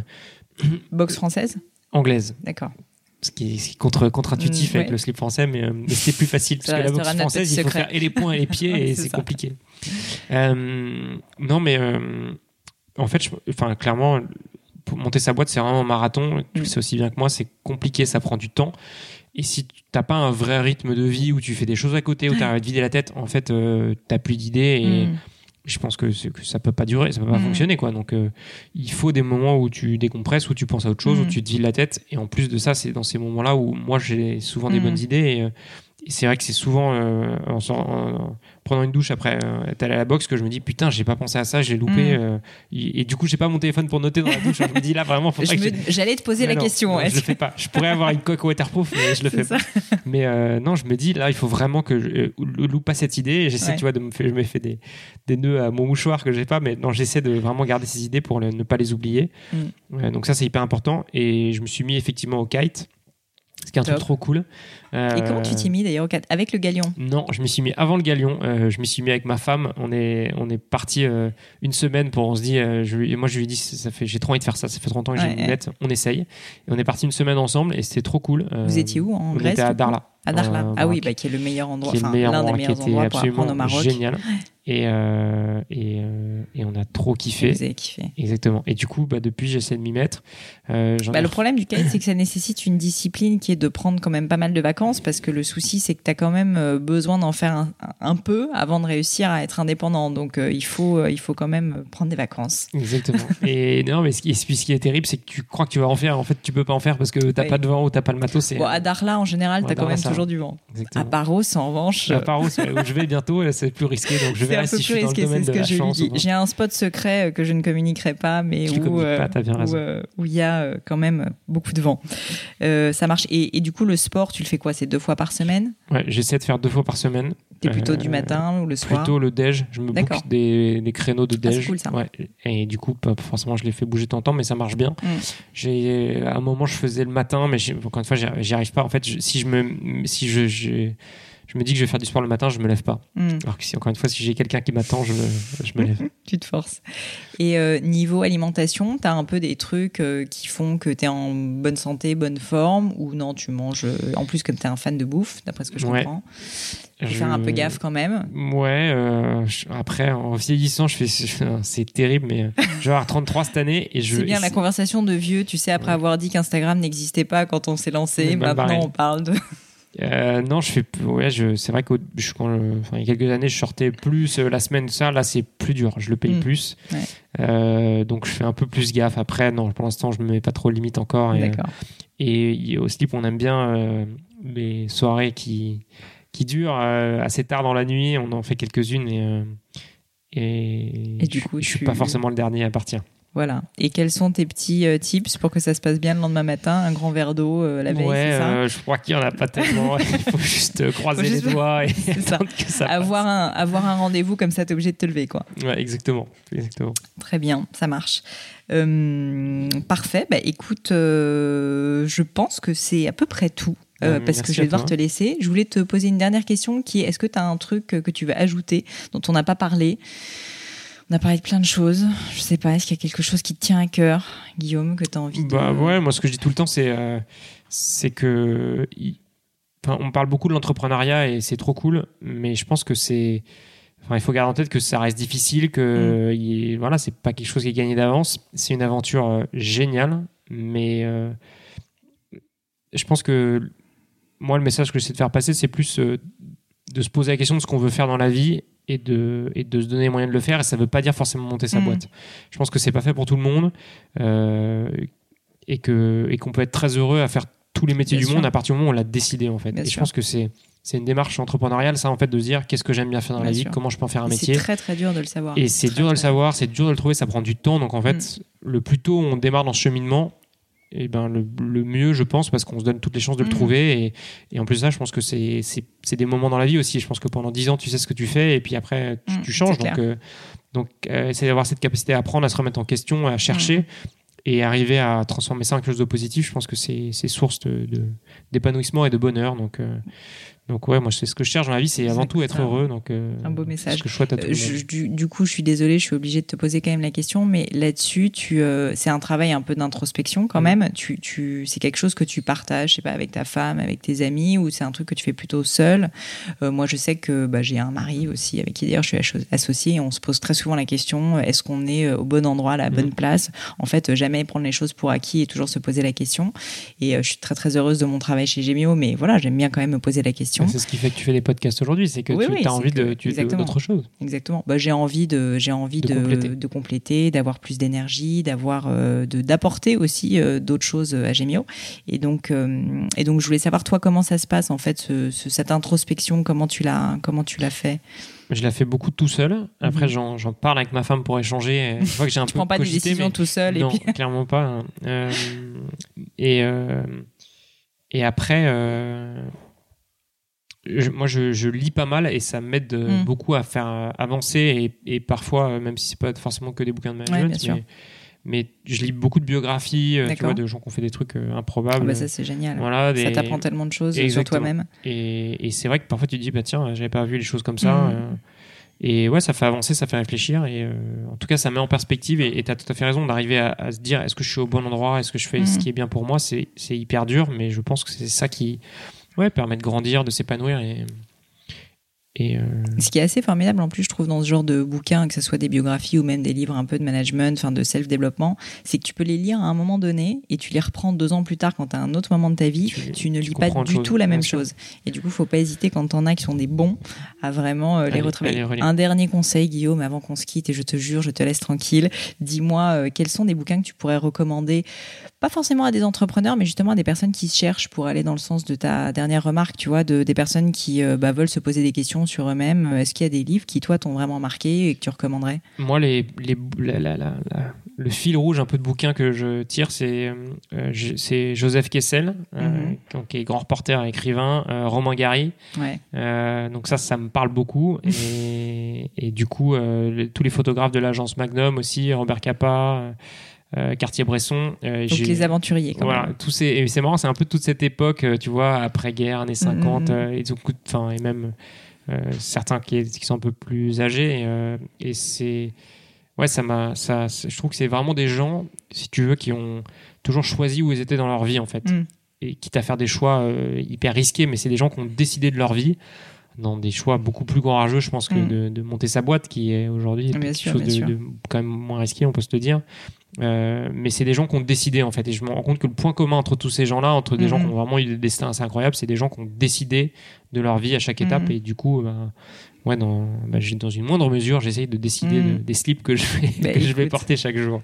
boxe française? Anglaise. D'accord. Ce qui est contre-intuitif avec le slip français, mais c'était plus facile parce que la boxe française, il faut faire et les poings et les pieds et c'est compliqué. Non, mais en fait, clairement, pour monter sa boîte, c'est vraiment un marathon. Tu le sais aussi bien que moi, c'est compliqué, ça prend du temps. Et si tu n'as pas un vrai rythme de vie où tu fais des choses à côté, où tu arrêtes de vider la tête, en fait, tu n'as plus d'idées et je pense que ça peut pas durer, ça peut pas fonctionner, quoi. Donc, il faut des moments où tu décompresses, où tu penses à autre chose, où tu te vides la tête. Et en plus de ça, c'est dans ces moments-là où moi, j'ai souvent des bonnes idées et c'est vrai que c'est souvent en prenant une douche après être allé à la boxe que je me dis putain, j'ai pas pensé à ça, j'ai loupé et du coup j'ai pas mon téléphone pour noter dans la douche. Je me dis là vraiment j'allais te poser la question. Je le fais pas. Je pourrais avoir une coque waterproof mais je le fais pas. Mais non, je me dis là il faut vraiment que je loupe pas cette idée et j'essaie tu vois je me fais des nœuds à mon mouchoir que j'ai pas, mais non, j'essaie de vraiment garder ces idées pour ne pas les oublier. Donc ça c'est hyper important et je me suis mis effectivement au kite. C'est un truc trop cool. Et comment tu t'y mis d'ailleurs avec le galion? Non, je m'y suis mis avant le galion. Je m'y suis mis avec ma femme. On est parti une semaine pour. On se dit. Moi, je lui ai dit, j'ai trop envie de faire ça. Ça fait 30 ans que j'ai une bête. On essaye. Et on est parti une semaine ensemble et c'était trop cool. Vous étiez où en Grèce? On était à Darla. À Darla. Ah oui, qui est le meilleur endroit. L'un des meilleurs endroits pour apprendre au Maroc. Génial. Et on a trop kiffé. Vous avez kiffé. Exactement. Et du coup, depuis, j'essaie de m'y mettre. Le problème du kite, c'est que ça nécessite une discipline qui est de prendre quand même pas mal de vacances parce que le souci, c'est que tu as quand même besoin d'en faire un peu avant de réussir à être indépendant. Donc, il faut quand même prendre des vacances. Exactement. Et non, mais ce qui est terrible, c'est que tu crois que tu vas en faire. En fait, tu peux pas en faire parce que t'as pas de vent ou t'as pas le matos. À Darla, en général, t'as quand même toujours du vent. Exactement. À Paros, en revanche. À Paros, où je vais bientôt, là, c'est plus risqué. Donc, je verrai si je suis dans le domaine de la chance. J'ai un spot secret que je ne communiquerai pas, mais où il y a quand même beaucoup de vent. Ça marche. Et du coup, le sport, tu le fais quoi? C'est 2 fois par semaine? Ouais, j'essaie de faire 2 fois par semaine. T'es plutôt du matin ou le soir? Plutôt le déj. Je me book des créneaux de déj. C'est cool, ça. Ouais. Et du coup, forcément, je les fais bouger de temps en temps, mais ça marche bien. À un moment, je faisais le matin, mais encore une fois, j'y arrive pas. En fait, si je me dis que je vais faire du sport le matin, je me lève pas. Alors que encore une fois, si j'ai quelqu'un qui m'attend, je me lève. Tu te forces. Et niveau alimentation, t'as un peu des trucs qui font que t'es en bonne santé, bonne forme, ou non, tu manges, en plus comme t'es un fan de bouffe, d'après ce que je comprends. Faut faire un peu gaffe quand même. Ouais, après, en vieillissant, c'est terrible, mais je vais avoir 33 cette année. C'est bien la conversation de vieux, tu sais, après avoir dit qu'Instagram n'existait pas quand on s'est lancé, maintenant on parle de... Non, c'est vrai qu'il y a quelques années, je sortais plus la semaine, ça, là, c'est plus dur. Je le paye plus. Donc, je fais un peu plus gaffe. Après, non, pour l'instant, je me mets pas trop de limites encore. D'accord. Et au slip, on aime bien les soirées qui durent assez tard dans la nuit. On en fait quelques-unes et du coup, je suis pas forcément le dernier à partir. Voilà. Et quels sont tes petits tips pour que ça se passe bien le lendemain matin? Un grand verre d'eau la veille, c'est ça? Je crois qu'il n'y en a pas tellement. Il faut juste croiser les doigts et attendre que ça passe. Avoir un rendez-vous comme ça, t'es obligé de te lever, quoi. Ouais, exactement. Très bien, ça marche. Parfait. Écoute, je pense que c'est à peu près tout. Parce que je vais devoir te laisser. Je voulais te poser une dernière question qui est, est-ce que tu as un truc que tu veux ajouter dont on n'a pas parlé? On a parlé de plein de choses. Je sais pas, est-ce qu'il y a quelque chose qui te tient à cœur, Guillaume, que tu as envie de... Ouais, moi ce que je dis tout le temps, c'est que... on parle beaucoup de l'entrepreneuriat et c'est trop cool, mais je pense que il faut garder en tête que ça reste difficile, que c'est pas quelque chose qui est gagné d'avance. C'est une aventure géniale, mais je pense que moi, le message que j'essaie de faire passer, c'est plus de se poser la question de ce qu'on veut faire dans la vie et de se donner les moyens de le faire. Et ça ne veut pas dire forcément monter sa boîte. Je pense que c'est pas fait pour tout le monde et qu'on peut être très heureux à faire tous les métiers du monde à partir du moment où on l'a décidé, en fait. Je pense que c'est une démarche entrepreneuriale, ça, en fait, de se dire qu'est-ce que j'aime bien faire dans la vie, comment je peux en faire un métier. C'est très très dur de le savoir. Et c'est dur de le savoir, c'est dur de le trouver, ça prend du temps. Donc en fait, le plus tôt on démarre dans ce cheminement, et le mieux, je pense, parce qu'on se donne toutes les chances de le trouver. Et en plus de ça, je pense que c'est des moments dans la vie aussi. Je pense que pendant 10 ans, tu sais ce que tu fais et puis après, tu changes. Donc essayer d'avoir cette capacité à apprendre, à se remettre en question, à chercher et arriver à transformer ça en quelque chose de positif. Je pense que c'est source d'épanouissement et de bonheur. Donc Donc ouais, moi c'est ce que je cherche dans la vie, c'est avant tout être heureux. Donc un beau message. Ce que je souhaite à tout le monde. Du coup, je suis désolée, je suis obligée de te poser quand même la question, mais là-dessus, c'est un travail un peu d'introspection quand même. C'est quelque chose que tu partages, je sais pas, avec ta femme, avec tes amis, ou c'est un truc que tu fais plutôt seul. Moi, je sais que j'ai un mari aussi avec qui d'ailleurs je suis associée, et on se pose très souvent la question, est-ce qu'on est au bon endroit, à la bonne place? En fait, jamais prendre les choses pour acquis et toujours se poser la question. Et je suis très très heureuse de mon travail chez Gemio, mais voilà, j'aime bien quand même me poser la question. C'est ce qui fait que tu fais des podcasts aujourd'hui, c'est que tu as envie d'autre chose. Exactement. J'ai envie de compléter, d'avoir plus d'énergie, d'apporter aussi d'autres choses à Gemio. Et donc, je voulais savoir toi comment ça se passe en fait, cette introspection, comment tu l'as fait? Je la fais beaucoup tout seul. Après, j'en parle avec ma femme pour échanger. Une fois que j'ai un peu prends pas des décisions tout seul. Non, clairement pas. Et après. Moi, je lis pas mal et ça m'aide beaucoup à faire avancer et parfois, même si c'est pas forcément que des bouquins de management, mais je lis beaucoup de biographies, tu vois, de gens qui ont fait des trucs improbables. Ça, c'est génial. Voilà, ça t'apprend tellement de choses sur toi-même. Et c'est vrai que parfois tu te dis, tiens, j'avais pas vu les choses comme ça. Et ouais, ça fait avancer, ça fait réfléchir. Et en tout cas, ça met en perspective. Et tu as tout à fait raison d'arriver à se dire, est-ce que je suis au bon endroit? Est-ce que je fais ce qui est bien pour moi? C'est hyper dur, mais je pense que c'est ça qui permet de grandir, de s'épanouir. Ce qui est assez formidable en plus, je trouve, dans ce genre de bouquins, que ce soit des biographies ou même des livres un peu de management, enfin de self-développement, c'est que tu peux les lire à un moment donné et tu les reprends 2 ans plus tard quand tu as un autre moment de ta vie, tu ne lis pas du tout la même chose. Et du coup, faut pas hésiter quand t'en as qui sont des bons à vraiment les retravailler. Un dernier conseil, Guillaume, avant qu'on se quitte, et je te jure, je te laisse tranquille. Dis-moi, quels sont des bouquins que tu pourrais recommander, pas forcément à des entrepreneurs, mais justement à des personnes qui se cherchent, pour aller dans le sens de ta dernière remarque, tu vois, des personnes qui veulent se poser des questions sur eux-mêmes. Est-ce qu'il y a des livres qui, toi, t'ont vraiment marqué et que tu recommanderais? Moi, le fil rouge un peu de bouquins que je tire, c'est Joseph Kessel, qui est grand reporter et écrivain, Romain Gary. Donc ça me parle beaucoup. Et du coup, tous les photographes de l'agence Magnum aussi, Robert Capa, Cartier-Bresson. Donc les aventuriers, quand même. Et c'est marrant, c'est un peu toute cette époque, tu vois, après-guerre, années 50, et même certains qui sont un peu plus âgés. Et c'est... Ouais, je trouve que c'est vraiment des gens, si tu veux, qui ont toujours choisi où ils étaient dans leur vie, en fait. Et quitte à faire des choix hyper risqués, mais c'est des gens qui ont décidé de leur vie dans des choix beaucoup plus courageux, je pense, que de monter sa boîte, qui est aujourd'hui quelque chose de quand même moins risqué, on peut se le dire. Mais c'est des gens qui ont décidé, en fait. Et je me rends compte que le point commun entre tous ces gens-là, entre des gens qui ont vraiment eu des destins assez incroyables, c'est des gens qui ont décidé de leur vie à chaque étape. Et du coup, dans une moindre mesure, j'essaye de décider des slips que je vais porter chaque jour.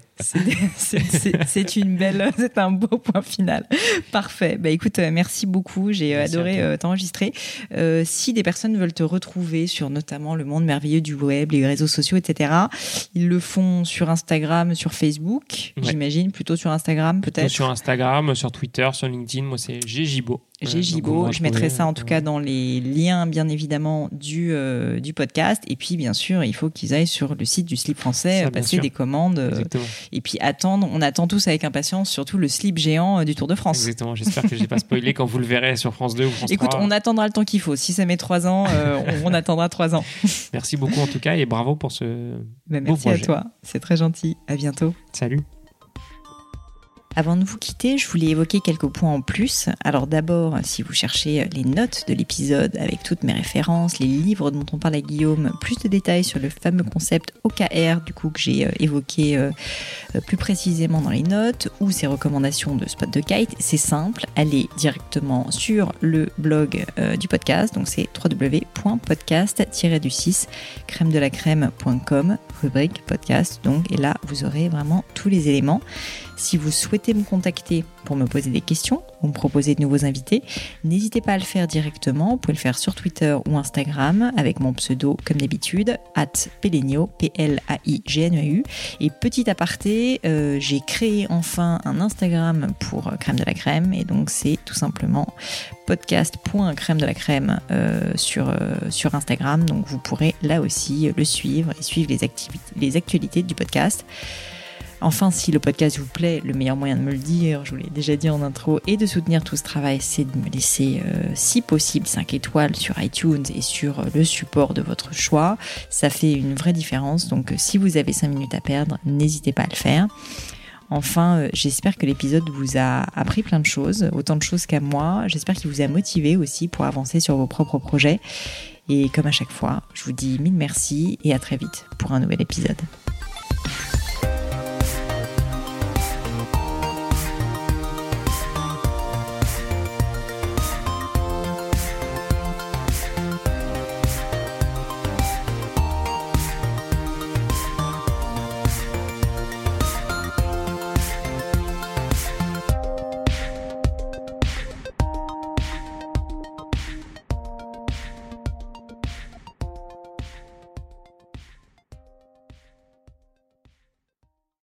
C'est un beau point final. Parfait. Écoute, merci beaucoup. J'ai adoré t'enregistrer. Si des personnes veulent te retrouver sur notamment le monde merveilleux du web, les réseaux sociaux, etc., ils le font sur Instagram, sur Facebook, j'imagine, plutôt sur Instagram peut-être. Plutôt sur Instagram, sur Twitter, sur LinkedIn. Moi, c'est Gjibo. Je mettrai ça en tout cas dans les liens, bien évidemment, du podcast. Et puis, bien sûr, il faut qu'ils aillent sur le site du Slip Français, passer des commandes. Et puis on attend tous avec impatience, surtout le slip géant du Tour de France. Exactement, j'espère que je n'ai pas spoilé quand vous le verrez sur France 2 ou France 3. Écoute, on attendra le temps qu'il faut. Si ça met 3 ans, on attendra 3 ans. Merci beaucoup en tout cas et bravo pour ce beau merci projet. À toi, c'est très gentil. À bientôt. Salut. Avant de vous quitter, je voulais évoquer quelques points en plus. Alors d'abord, si vous cherchez les notes de l'épisode avec toutes mes références, les livres dont on parle à Guillaume, plus de détails sur le fameux concept OKR, du coup que j'ai évoqué plus précisément dans les notes, ou ses recommandations de spot de kite, c'est simple, allez directement sur le blog du podcast, donc c'est www.podcast-du6 crème-de-la-crème.com, rubrique podcast, donc, et là vous aurez vraiment tous les éléments. Si vous souhaitez me contacter pour me poser des questions ou me proposer de nouveaux invités, n'hésitez pas à le faire directement. Vous pouvez le faire sur Twitter ou Instagram avec mon pseudo, comme d'habitude, @Pelaigneau, P-L-A-I-G-N-E-U. Et petit aparté, j'ai créé enfin un Instagram pour Crème de la Crème. Et donc, c'est tout simplement podcast.crème-de-la-crème sur Instagram. Donc, vous pourrez là aussi le suivre et suivre les actualités du podcast. Enfin, si le podcast vous plaît, le meilleur moyen de me le dire, je vous l'ai déjà dit en intro, et de soutenir tout ce travail, c'est de me laisser, si possible, 5 étoiles sur iTunes et sur le support de votre choix. Ça fait une vraie différence, donc si vous avez 5 minutes à perdre, n'hésitez pas à le faire. Enfin, j'espère que l'épisode vous a appris plein de choses, autant de choses qu'à moi. J'espère qu'il vous a motivé aussi pour avancer sur vos propres projets. Et comme à chaque fois, je vous dis mille merci et à très vite pour un nouvel épisode.